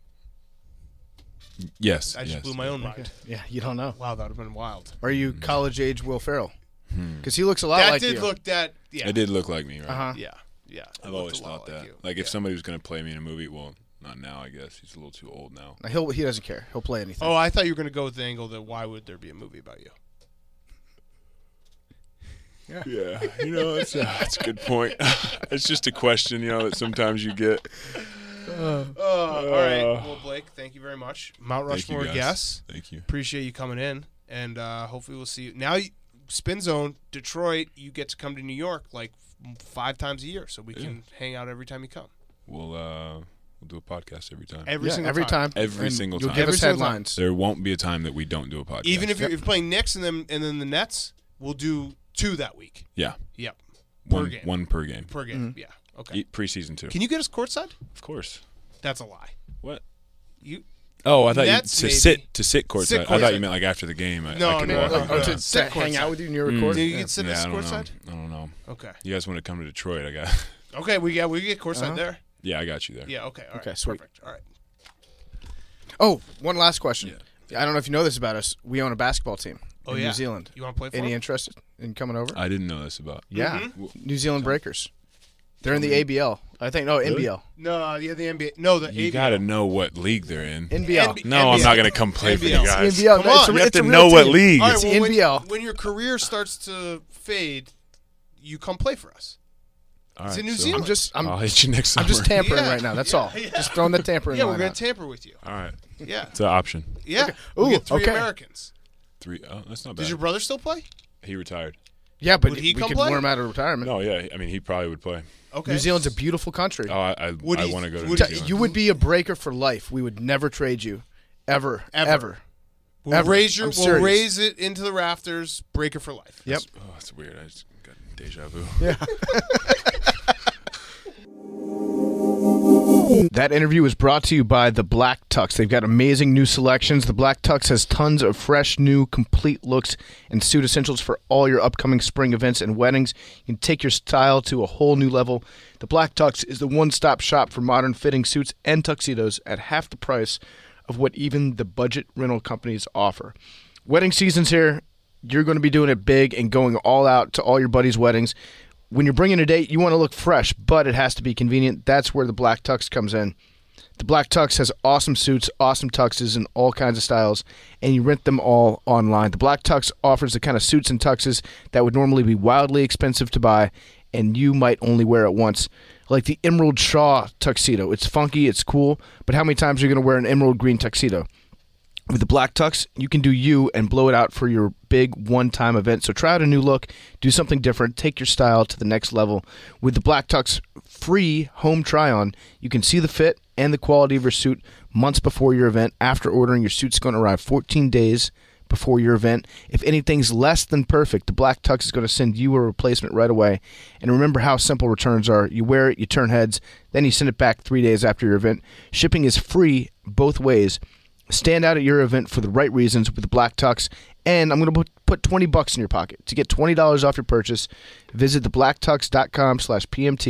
Yes, I just yes. blew my own mind. Yeah, you don't know. Wow, that would have been wild. Are you college age Will Ferrell? Because he looks a lot That like did you. look that. Yeah. It did look like me, right? Uh huh. Yeah. Yeah. It I've looked always a lot thought that. Like, you. Like, if Yeah. somebody was going to play me in a movie, well, not now, I guess. He's a little too old now. He'll he doesn't care. He'll play anything. Oh, I thought you were going to go with the angle that why would there be a movie about you? Yeah, you know, that's a, that's a good point. It's just a question, you know, that sometimes you get. Uh, all right. Well, Blake, thank you very much. Mount Thank you, Rushmore guys. guests. Thank you. Appreciate you coming in, and uh, hopefully we'll see you. Now, you, Spin Zone, Detroit, you get to come to New York like f- five times a year, so we can hang out every time you come. We'll uh, we'll do a podcast every time. Every yeah, single every time. time. Every And single you'll time. give Every us single time. headlines. There won't be a time that we don't do a podcast. Even if you're, if you're playing Knicks and then and then the Nets, we'll do two that week. yeah, Yep, per one game. one per game. Per game. Yeah. Okay. E- Preseason two. Can you get us courtside? Of course. That's a lie. What? You Oh, I thought Nets, you to maybe. sit to sit courtside. Sit I thought courtside. you meant like after the game. I, No, I could no, walk no, over no, Oh, there. to, no. to Sit hang courtside. out with you and you're Mm. recording. do you Yeah. get sit Yeah, us I don't know. courtside? I don't know. Okay. You guys want to come to Detroit? I got. Okay. We got we get courtside Uh-huh. there. Yeah, I got you there. Yeah. Okay. All right. Okay, sweet. Perfect. All right. Oh, one last question. I don't know if you know this about us. We own a basketball team Oh in yeah. New Zealand. You want to play for Any them? interested in coming over? I didn't know this about. yeah, Mm-hmm. New Zealand Breakers. They're in the A B L. I think no N B L. No. Yeah. The N B A. No. The You A B L. got to know what league they're in. N B L. N B A. No, I'm not going to come play for you N B L. guys. N B L. Come no, it's on. a, You have it's to a real know what team. league. All right, It's well, the when, N B L. when your career starts to fade, you come play for us. All It's right, in New so Zealand. I'm just I'm I'll hit you next summer. I'm just tampering Yeah, right now. That's yeah, all. yeah. Just throwing the tampering Yeah, line we're gonna out. tamper with you. All right, Yeah. it's an option. Yeah. Ooh, we get three okay. Americans. Three. Oh, that's not bad. Does your brother still play? He retired. Yeah, but Would he we come could play? lure him out of retirement. No, yeah. I mean, he probably would play. Okay. New Zealand's a beautiful country. Oh, I I, Would I he- want to go to would New he- Zealand. You would be a breaker for life. We would never trade you, ever, Ever. ever. We'll Ever. raise your. I'm We'll serious. raise it into the rafters. Breaker for life. Yep. Oh, that's weird. I just got deja vu. Yeah. That interview was brought to you by the Black Tux. They've got amazing new selections. The Black Tux has tons of fresh, new, complete looks and suit essentials for all your upcoming spring events and weddings. You can take your style to a whole new level. The Black Tux is the one-stop shop for modern fitting suits and tuxedos at half the price of what even the budget rental companies offer. Wedding season's here. You're going to be doing it big and going all out to all your buddies' weddings. When you're bringing a date, you want to look fresh, but it has to be convenient. That's where the Black Tux comes in. The Black Tux has awesome suits, awesome tuxes in all kinds of styles, and you rent them all online. The Black Tux offers the kind of suits and tuxes that would normally be wildly expensive to buy, and you might only wear it once. Like the Emerald Shaw tuxedo. It's funky, it's cool, but how many times are you going to wear an emerald green tuxedo? With the Black Tux, you can do you and blow it out for your big one-time event. So try out a new look, do something different, take your style to the next level. With the Black Tux free home try-on, you can see the fit and the quality of your suit months before your event. After ordering, your suit's going to arrive fourteen days before your event. If anything's less than perfect, the Black Tux is going to send you a replacement right away. And remember how simple returns are. You wear it, you turn heads, then you send it back three days after your event. Shipping is free both ways. Stand out at your event for the right reasons with the Black Tux, and I'm going to put, put twenty bucks in your pocket. To get twenty dollars off your purchase, visit the black tux dot com slash P M T.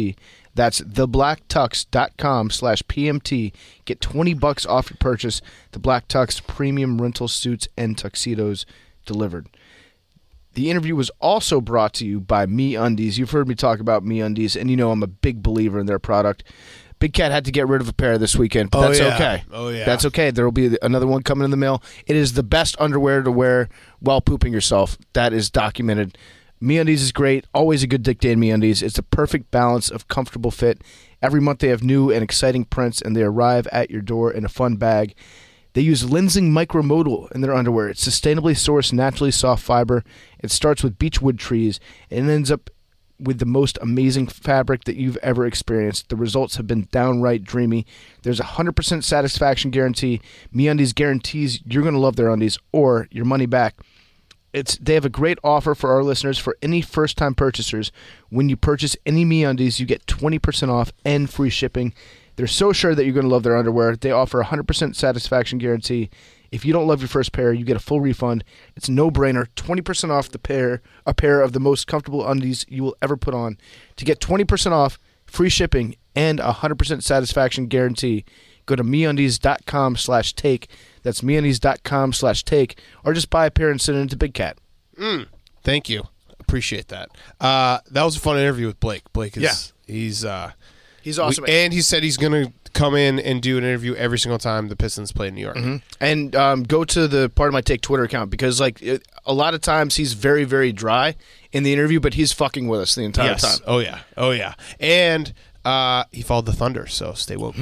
That's theblack-tux.com slash PMT. Get twenty bucks off your purchase. The Black Tux premium rental suits and tuxedos delivered. The interview was also brought to you by MeUndies. You've heard me talk about MeUndies, and you know I'm a big believer in their product. Big Cat had to get rid of a pair this weekend, but Oh, that's yeah. okay. Oh, yeah. That's okay. There will be another one coming in the mail. It is the best underwear to wear while pooping yourself. That is documented. MeUndies is great. Always a good Dick Dan MeUndies. It's a perfect balance of comfortable fit. Every month they have new and exciting prints, and they arrive at your door in a fun bag. They use Lenzing Micromodal in their underwear. It's sustainably sourced, naturally soft fiber. It starts with beechwood trees and ends up with the most amazing fabric that you've ever experienced. The results have been downright dreamy. There's a one hundred percent satisfaction guarantee. MeUndies guarantees you're going to love their undies or your money back. It's They have a great offer for our listeners for any first-time purchasers. When you purchase any MeUndies, you get twenty percent off and free shipping. They're so sure that you're going to love their underwear. They offer a one hundred percent satisfaction guarantee. If you don't love your first pair, you get a full refund. It's a no-brainer. twenty percent off the pair, a pair of the most comfortable undies you will ever put on. To get twenty percent off, free shipping, and a one hundred percent satisfaction guarantee, go to MeUndies.com slash take. That's MeUndies.com slash take. Or just buy a pair and send it into Big Cat. Thank you. Appreciate that. Uh, that was a fun interview with Blake. Blake is Yeah. he's uh, He's awesome. we- and he said he's going to come in and do an interview every single time the Pistons play in New York. And um, go to the Part of My Take Twitter account because, like, it, a lot of times he's very, very dry in the interview, but he's fucking with us the entire Yes. time. Oh yeah. Oh yeah. And uh, he followed the Thunder, so stay woke.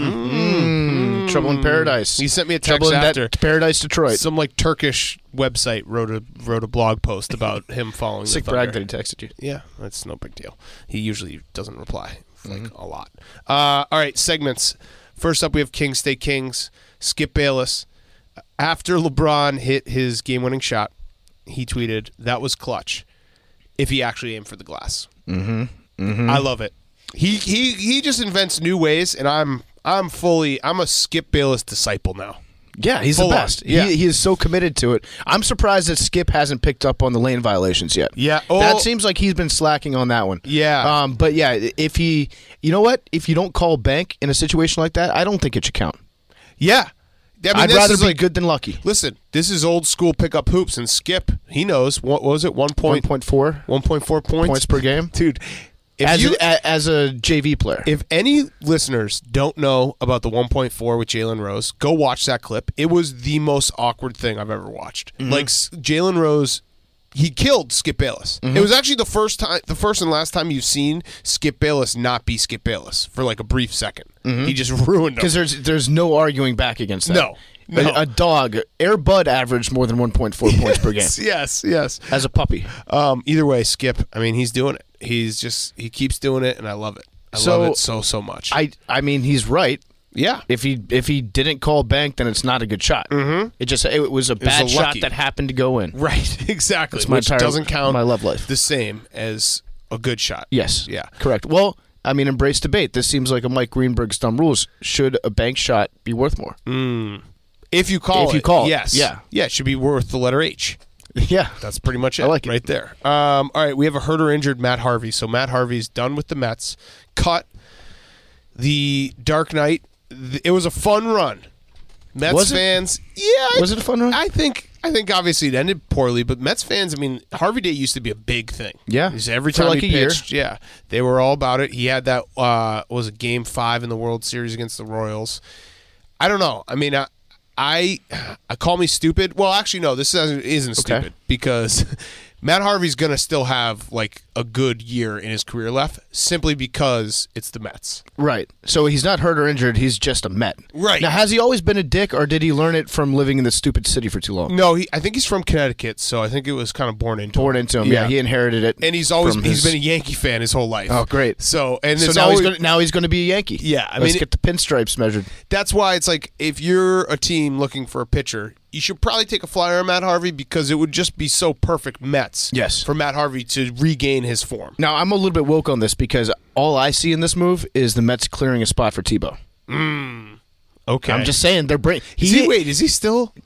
Mm, Trouble in Paradise. He sent me a text Trouble in after. that Paradise, Detroit. Some like Turkish website wrote a wrote a blog post about him following Sick the Thunder. brag that he texted you. Yeah, that's no big deal. He usually doesn't reply like a lot. Uh, all right, segments. First up, we have Kings Stay Kings. Skip Bayless. After LeBron hit his game-winning shot, he tweeted, "That was clutch. If he actually aimed for the glass." Mm-hmm. Mm-hmm. I love it. He he he just invents new ways, and I'm I'm fully I'm a Skip Bayless disciple now. Yeah, he's Full the on. best. Yeah. He, he is so committed to it. I'm surprised that Skip hasn't picked up on the lane violations yet. Yeah. Oh. That seems like he's been slacking on that one. Yeah. Um, but yeah, if he, you know what? If you don't call bank in a situation like that, I don't think it should count. Yeah. I mean, I'd this rather is be like, good than lucky. Listen, this is old school pickup hoops, and Skip, he knows. What, what was it? One one point point four one point four points points per game. dude. If As, you, a, as a J V player. if any listeners don't know about the one point four with Jalen Rose, go watch that clip. It was the most awkward thing I've ever watched. Mm-hmm. Like s- Jalen Rose, he killed Skip Bayless. Mm-hmm. It was actually the first time, the first and last time you've seen Skip Bayless not be Skip Bayless for like a brief second. He just ruined him. Because there's there's no arguing back against that. No. No. A, a dog, Air Bud averaged more than one point four points per game Yes, yes. as a puppy. Um, either way, Skip. I mean, he's doing it. He's just he keeps doing it, and I love it. I So, love it so so much. I I mean, he's right. yeah, If he if he didn't call bank, then it's not a good shot. Mm-hmm. It just it was a bad a shot lucky. that happened to go in. right, exactly. That's my Which entire- doesn't count my love life. the same as a good shot. Yes. Yeah. Correct. Well, I mean, embrace debate. This seems like a Mike Greenberg's dumb rules. Should a bank shot be worth more? If you call If it, you call it, yes, yeah. yeah, it should be worth the letter H. Yeah. That's pretty much it. I like it. right there. Um, all right, we have a hurt or injured Matt Harvey. So Matt Harvey's done with the Mets. Cut the Dark Knight. Th- It was a fun run. Mets Was it? fans, yeah. Was it a fun run? I think. I think obviously it ended poorly, but Mets fans. I mean, Harvey Day used to be a big thing. Yeah. Because every For time like he a year. pitched, yeah, they were all about it. He had that. Uh, was it Game Five in the World Series against the Royals? I don't know. I mean, I, I, I call me stupid. Well, actually, no. This isn't, isn't Okay. stupid because Matt Harvey's gonna still have like a good year in his career left, simply because it's the Mets. Right. So he's not hurt or injured. He's just a Met. Right. Now, has he always been a dick, or did he learn it from living in this stupid city for too long? No, he. I think he's from Connecticut, so I think it was kind of born into Born him. into him. Yeah. He inherited it. and he's always from he's his- been a Yankee fan his whole life. Oh, great. So and So it's now always, he's gonna now he's gonna be a Yankee. Yeah, I Let's mean- get the pinstripes measured. that's why it's like if you're a team looking for a pitcher, you should probably take a flyer on Matt Harvey because it would just be so perfect Mets. Yes. for Matt Harvey to regain his form. Now I'm a little bit woke on this because all I see in this move is the Mets clearing a spot for Tebow. Okay, I'm just saying they're bring. Is he, wait, is he still?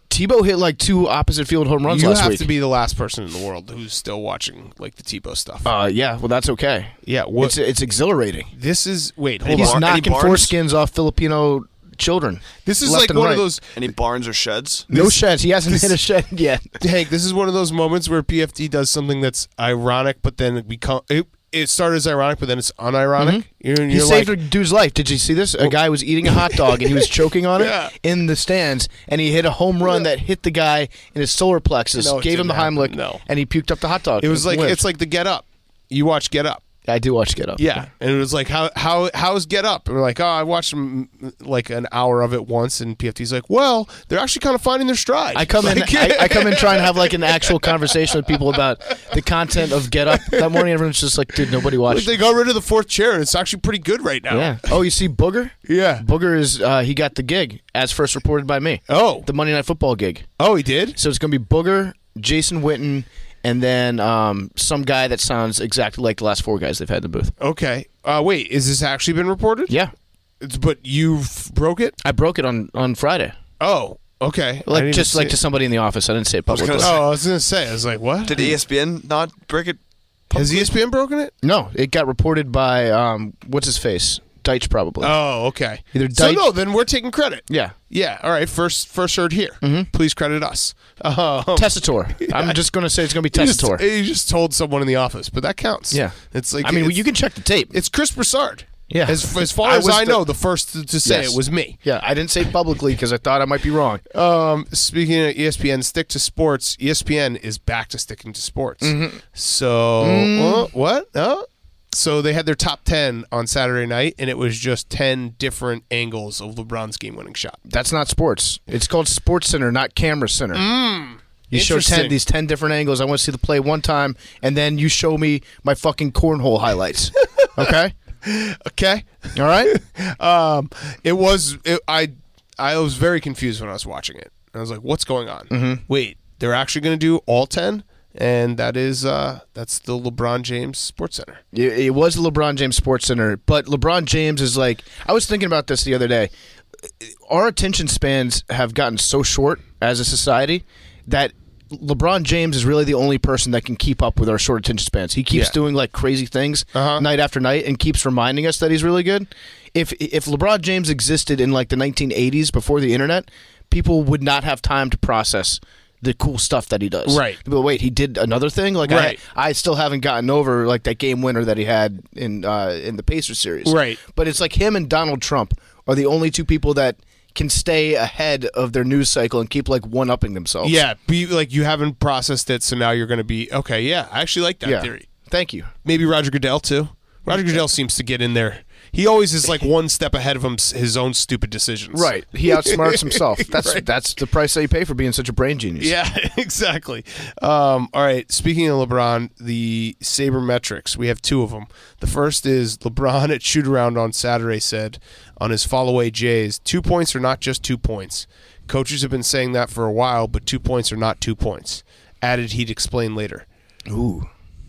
Tebow hit like two opposite field home runs You last have week. to be the last person in the world who's still watching like the Tebow stuff. Uh, yeah, well, that's okay. yeah, what, It's it's exhilarating. this is wait, hold He's on. Bar- any knocking Barnes? foreskins off Filipino children. This is left like and one right. of those Any barns or sheds? No This- sheds. He hasn't this- hit a shed yet. Hank, this is one of those moments where P F D does something that's ironic, but then it become it, it started as ironic, but then it's unironic. You're, He you're saved like, a dude's life. Did you see this? A guy was eating a hot dog and he was choking on it Yeah. in the stands, and he hit a home run that hit the guy in his solar plexus, No, it gave him the didn't happen. Heimlich, No. and he puked up the hot dog. it was like Lived. it's like the Get Up. You watch Get Up. I do watch Get Up. Yeah, and it was like how how how's Get Up? And we're like, oh, I watched mm, like an hour of it once, and P F D's like, well, they're actually kind of finding their stride. I come in. Like- I, I come in trying to have like an actual conversation with people about the content of Get Up. That morning, everyone's just like, "Dude, nobody Like, watched." they got rid of the fourth chair, and it's actually pretty good right now. Yeah. Oh, you see Booger? Yeah. Booger is uh, he got the gig as first reported by me. Oh. The Monday Night Football gig. Oh, he did. So it's gonna be Booger, Jason Witten, and then um, some guy that sounds exactly like the last four guys they've had in the booth. Okay. Uh, wait, is this actually been reported? Yeah, It's, but you broke it. I broke it on, on Friday. Oh. Okay. I Like didn't just see like it. to somebody in the office. I didn't say it publicly. gonna Oh, I was gonna say. I was like, what? Did E S P N not break it? Has E S P N broken it? No, it got reported by um, what's his face, Deitch probably. Oh, okay. Either so Deitch- no, then we're taking credit. yeah, Yeah. All right. First, first heard here. Mm-hmm. Please credit us. Um, Tessitore. I'm just gonna say it's gonna be you just, Tessitore. you just told someone in the office, but that counts. Yeah. It's like I mean, it's, you can check the tape. It's Chris Broussard. Yeah. As, as far I as was I the- know, the first to, to say Yes. it was me. Yeah, I didn't say it publicly because I thought I might be wrong. Um, speaking of E S P N, stick to sports. E S P N is back to sticking to sports. Mm-hmm. So Mm. uh, what? Oh. So they had their top ten on Saturday night, and it was just ten different angles of LeBron's game-winning shot. That's not sports. It's called Sports Center, not Camera Center. You show Interesting. ten these ten different angles. I want to see the play one time, and then you show me my fucking cornhole highlights. Okay, Okay. all right. Um, it was. It, I I was very confused when I was watching it. I was like, "What's going on? Mm-hmm. Wait, they're actually going to do all ten?" And that is uh, that's the LeBron James Sports Center. It, it was the LeBron James Sports Center, but LeBron James is like. I was thinking about this the other day. Our attention spans have gotten so short as a society that LeBron James is really the only person that can keep up with our short attention spans. He keeps Yeah. doing like crazy things Uh-huh. night after night and keeps reminding us that he's really good. If if LeBron James existed in like the nineteen eighties before the internet, people would not have time to process the cool stuff that he does. Right. But wait, he did another thing. Like Right. I, I still haven't gotten over like that game winner that he had in uh, in the Pacers series. Right. But it's like him and Donald Trump are the only two people that can stay ahead of their news cycle and keep like one upping themselves. Yeah, be like you haven't processed it, so now you're going to be okay. Yeah, I actually like that Yeah. theory. Thank you. Maybe Roger Goodell too. Roger Goodell seems to get in there. He always is like one step ahead of him, his own stupid decisions. Right. He outsmarts himself. That's Right. that's the price that you pay for being such a brain genius. Yeah, exactly. Um, all right. Speaking of LeBron, the sabermetrics, we have two of them. The first is LeBron at shoot around on Saturday said on his fall away Jays, two points are not just two points. Coaches have been saying that for a while, but two points are not two points. Added he'd explain later. Ooh.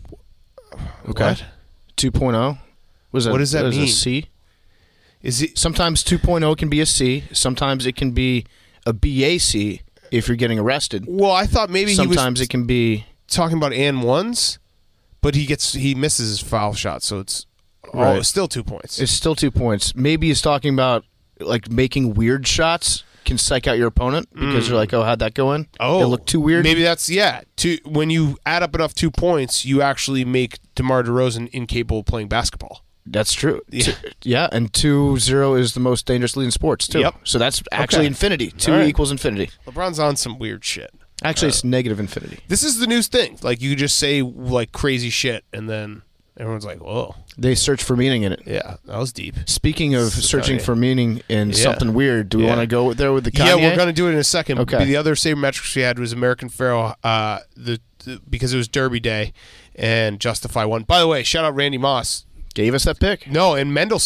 Okay. What? two point oh? Was What does that is mean? A C? Is it? Sometimes two point oh can be a C. Sometimes it can be a B A C if you're getting arrested. Well, I thought maybe he Sometimes was it can be talking about and ones, but he gets he misses his foul shot, so it's oh, Right. it's still two points. it's still two points. Maybe he's talking about like making weird shots can psych out your opponent because you're like, oh, how'd that go in? Oh, it looked too weird. Maybe that's yeah. Two, when you add up enough two points, you actually make DeMar DeRozan incapable of playing basketball. That's true. Yeah. Two- yeah, and two zero is the most dangerous lead in sports too. Yep. So that's actually Okay. infinity. Two All right. equals infinity. LeBron's on some weird shit. Actually, it's negative infinity. This is the news thing. Like you just say like crazy shit, and then everyone's like, "Whoa, They search for meaning in it. yeah, that was deep." Speaking of So searching Kanye. for meaning in Yeah. something weird, do we Yeah. want to go there with the Kanye? Yeah, we're gonna do it in a second. Okay. The other sabermetrics we had was American Pharaoh, uh, the, the because it was Derby Day, and Justify won. By the way, shout out Randy Moss. Gave us that pick. No, and Mendelsohn.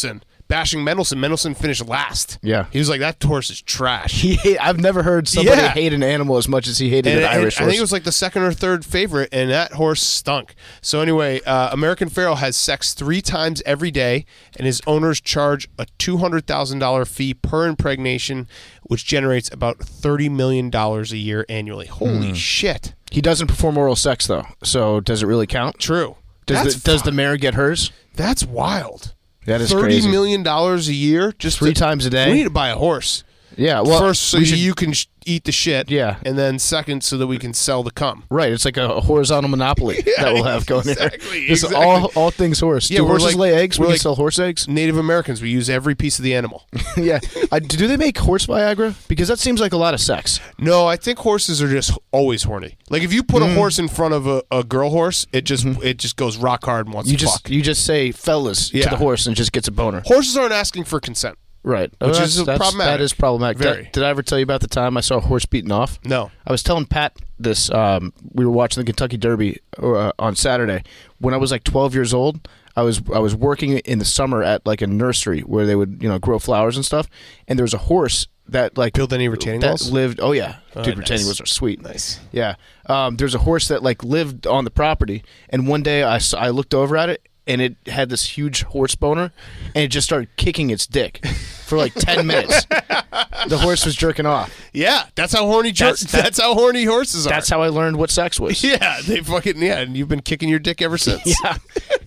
bashing Mendelsohn. Mendelsohn finished last. Yeah. He was like, that horse is trash. He hate, I've never heard somebody Yeah. hate an animal as much as he hated And, an and Irish I horse. think it was like the second or third favorite, and that horse stunk. So anyway, uh, American Pharoah has sex three times every day, and his owners charge a two hundred thousand dollars fee per impregnation, which generates about thirty million dollars a year annually. Holy Hmm. shit. He doesn't perform oral sex, though. So does it really count? True. Does That's the, does fu- the mare get hers? That's wild. That is Thirty crazy. million dollars a year, just Three to- times a day? We need to buy a horse. Yeah. Well, First, so we should- you can sh- eat the shit. Yeah. And then second, so that we can sell the cum. Right, it's like a, a horizontal monopoly Yeah, that we'll have going exactly, here. Just exactly. all all things horse. Yeah, Do we're horses like- lay eggs? We we're can like- sell horse eggs. Native Americans, we use every piece of the animal. Yeah. Uh, do they make horse Viagra? Because that seems like a lot of sex. No, I think horses are just always horny. Like if you put Mm. a horse in front of a, a girl horse, it just it just goes rock hard and wants Mm-hmm. You to just fuck. you just say fellas Yeah. to the horse and it just gets a boner. Horses aren't asking for consent. Right. Which Oh, is that's- that's- problematic. That is problematic. Very. Did, did I ever tell you about the time I saw a horse beaten off? No. I was telling Pat this. Um, we were watching the Kentucky Derby uh, on Saturday. When I was like twelve years old, I was I was working in the summer at like a nursery where they would you know grow flowers and stuff. And there was a horse that like Build any retaining that walls? lived. Oh yeah, Oh, dude, nice. retaining walls are sweet. Nice. Yeah. Um, there's a horse that like lived on the property, and one day I, saw, I looked over at it, and it had this huge horse boner, and it just started kicking its dick for like ten minutes. The horse was jerking off. Yeah, that's how horny. Jer- That's- that's, that- how horny horses are. That's how I learned what sex was. Yeah, they fucking yeah, and you've been kicking your dick ever since. Yeah.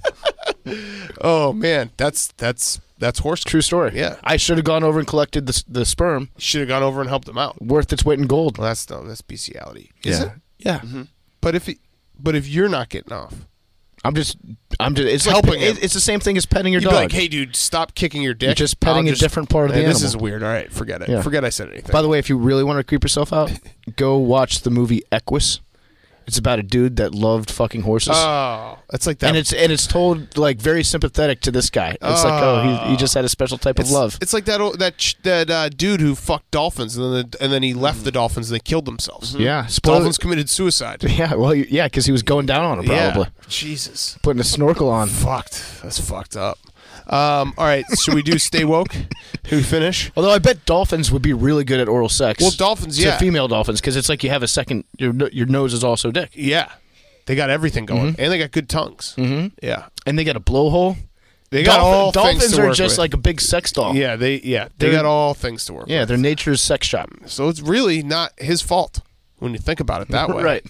Oh man, that's that's that's horse. True story. Yeah. I should have gone over and collected the the sperm, Should have gone over and helped them out. worth its weight in gold. Well, that's no, that's bestiality. Is Yeah. it? Yeah. But if it, but if you're not getting off, I'm just, I'm just. It's Helping like, him. it- It's the same thing as petting your you'd dog. be like, "Hey, dude, stop kicking your dick." You're just petting I'll a different part of the Hey, This animal. is weird. All right, forget it. Yeah. Forget I said anything. By the way, if you really want to creep yourself out, go watch the movie Equus. It's about a dude that loved fucking horses. oh, it's like that. and it's and it's told like very sympathetic to this guy. It's like, oh, he, he just had a special type it's, of love. It's like that old, that ch- that uh, dude who fucked dolphins and then the, and then he left the dolphins and they killed themselves. Yeah, spoiler- Dolphins committed suicide. Yeah, well, yeah, because he was going down on it probably, Yeah. Jesus, putting a snorkel on. fucked. That's fucked up. Um, all right, should we do stay woke? Can we finish? Although I bet dolphins would be really good at oral sex. Well, dolphins, to yeah. female dolphins, because it's like you have a second. Your no- your nose is also dick, Yeah, they got everything going, and they got good tongues. Mm-hmm. Yeah, and they got a blowhole. they got Dolphin- all dolphins things to are work just with. like a big sex doll. Yeah, they yeah they They're- got all things to work. yeah, with. they're nature's sex shop. So it's really not his fault when you think about it that way. Right.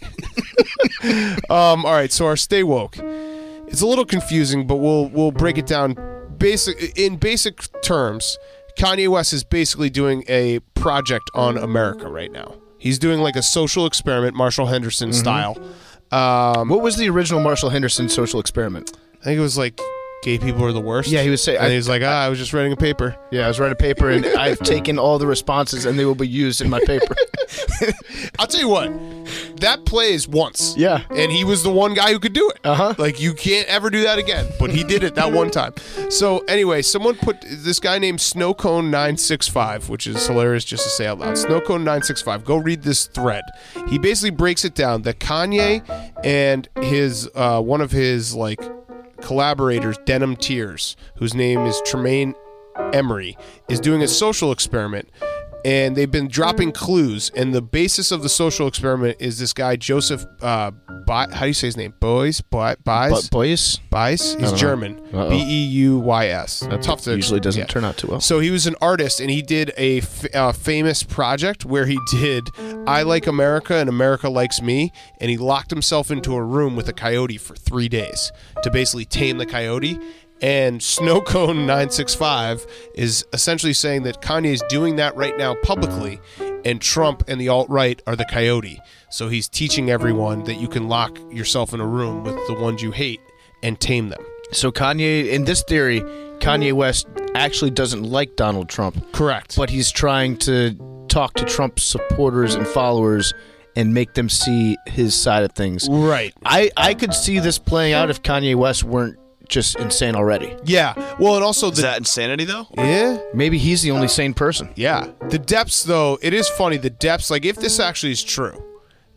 Um, all right, so our stay woke. It's a little confusing, but we'll we'll break it down. Basic in basic terms, Kanye West is basically doing a project on America right now. He's doing like a social experiment, Marshall Henderson Mm-hmm. style. Um, What was the original Marshall Henderson social experiment? I think it was like gay people are the worst. Yeah, he was saying. And he was like, ah, I was just writing a paper. Yeah, I was writing a paper, and I've taken all the responses, and they will be used in my paper. I'll tell you what, that plays once. Yeah. And he was the one guy who could do it. Uh-huh. Like, you can't ever do that again. But he did it that one time. So, anyway, someone put this guy named Snowcone nine six five, which is hilarious just to say out loud. Snowcone nine six five. Go read this thread. He basically breaks it down that Kanye and his, uh, one of his, like, collaborators, Denim Tears, whose name is Tremaine Emery, is doing a social experiment, and they've been dropping clues, and the basis of the social experiment is this guy Joseph uh Bi- how do you say his name? Boys? Bi- Bies? But boys, Bies? He's know. German. Uh-oh. B E U Y S. Tough to usually doesn't yeah. turn out too well. So he was an artist, and he did a f- uh, famous project where he did "I Like America" and "America Likes Me," and he locked himself into a room with a coyote for three days to basically tame the coyote. And Snowcone nine six five is essentially saying that Kanye is doing that right now publicly, and Trump and the alt-right are the coyote. So he's teaching everyone that you can lock yourself in a room with the ones you hate and tame them. So Kanye, in this theory, Kanye West actually doesn't like Donald Trump, Correct. but he's trying to talk to Trump's supporters and followers and make them see his side of things. Right. I, I could see this playing out if Kanye West weren't just insane already. Yeah. Well, and also Is the that insanity though? yeah. Maybe he's the only sane person. Yeah. The depths, though, it is funny. The depths, like, if this actually is true,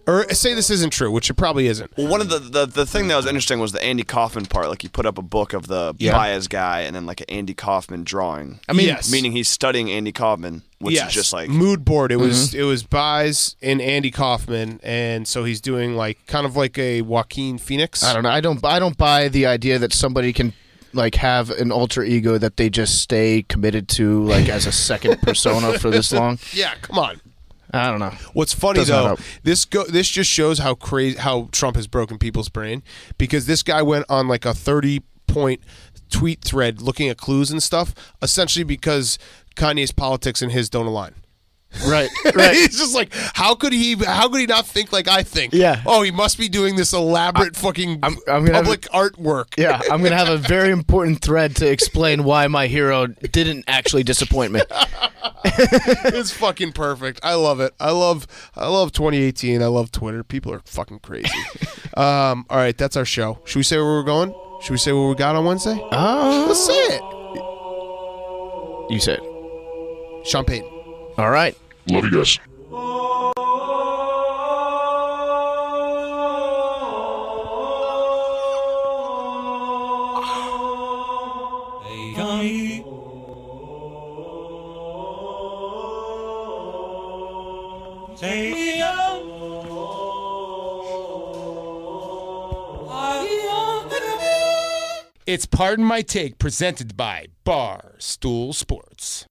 Or say this isn't true, which it probably isn't. Well, one of the, the the thing that was interesting was the Andy Kaufman part. Like he put up a book of the Yeah. Baez guy, and then like an Andy Kaufman drawing. I mean, Yes. meaning he's studying Andy Kaufman, which yes. is just like mood board. It was it was Baez and Andy Kaufman, and so he's doing like kind of like a Joaquin Phoenix. I don't know. I don't. I don't buy the idea that somebody can like have an alter ego that they just stay committed to like as a second persona for this long. Yeah, come on. I don't know. What's funny Does not though, help. this go this just shows how crazy how Trump has broken people's brain, because this guy went on like a thirty point tweet thread looking at clues and stuff, essentially because Kanye's politics and his don't align. Right. Right. He's just like, how could he? How could he not think like I think? Yeah. Oh, he must be doing this elaborate fucking I'm- I'm gonna have public artwork. Yeah, I'm gonna have a very important thread to explain why my hero didn't actually disappoint me. It's fucking perfect. I love it. I love. I love twenty eighteen. I love Twitter. People are fucking crazy. um. All right, that's our show. Should we say where we're going? Should we say what we got on Wednesday? Oh, Let's say it. you said. Sean Payton. All right. Love you guys. It's Pardon My Take, presented by Barstool Sports.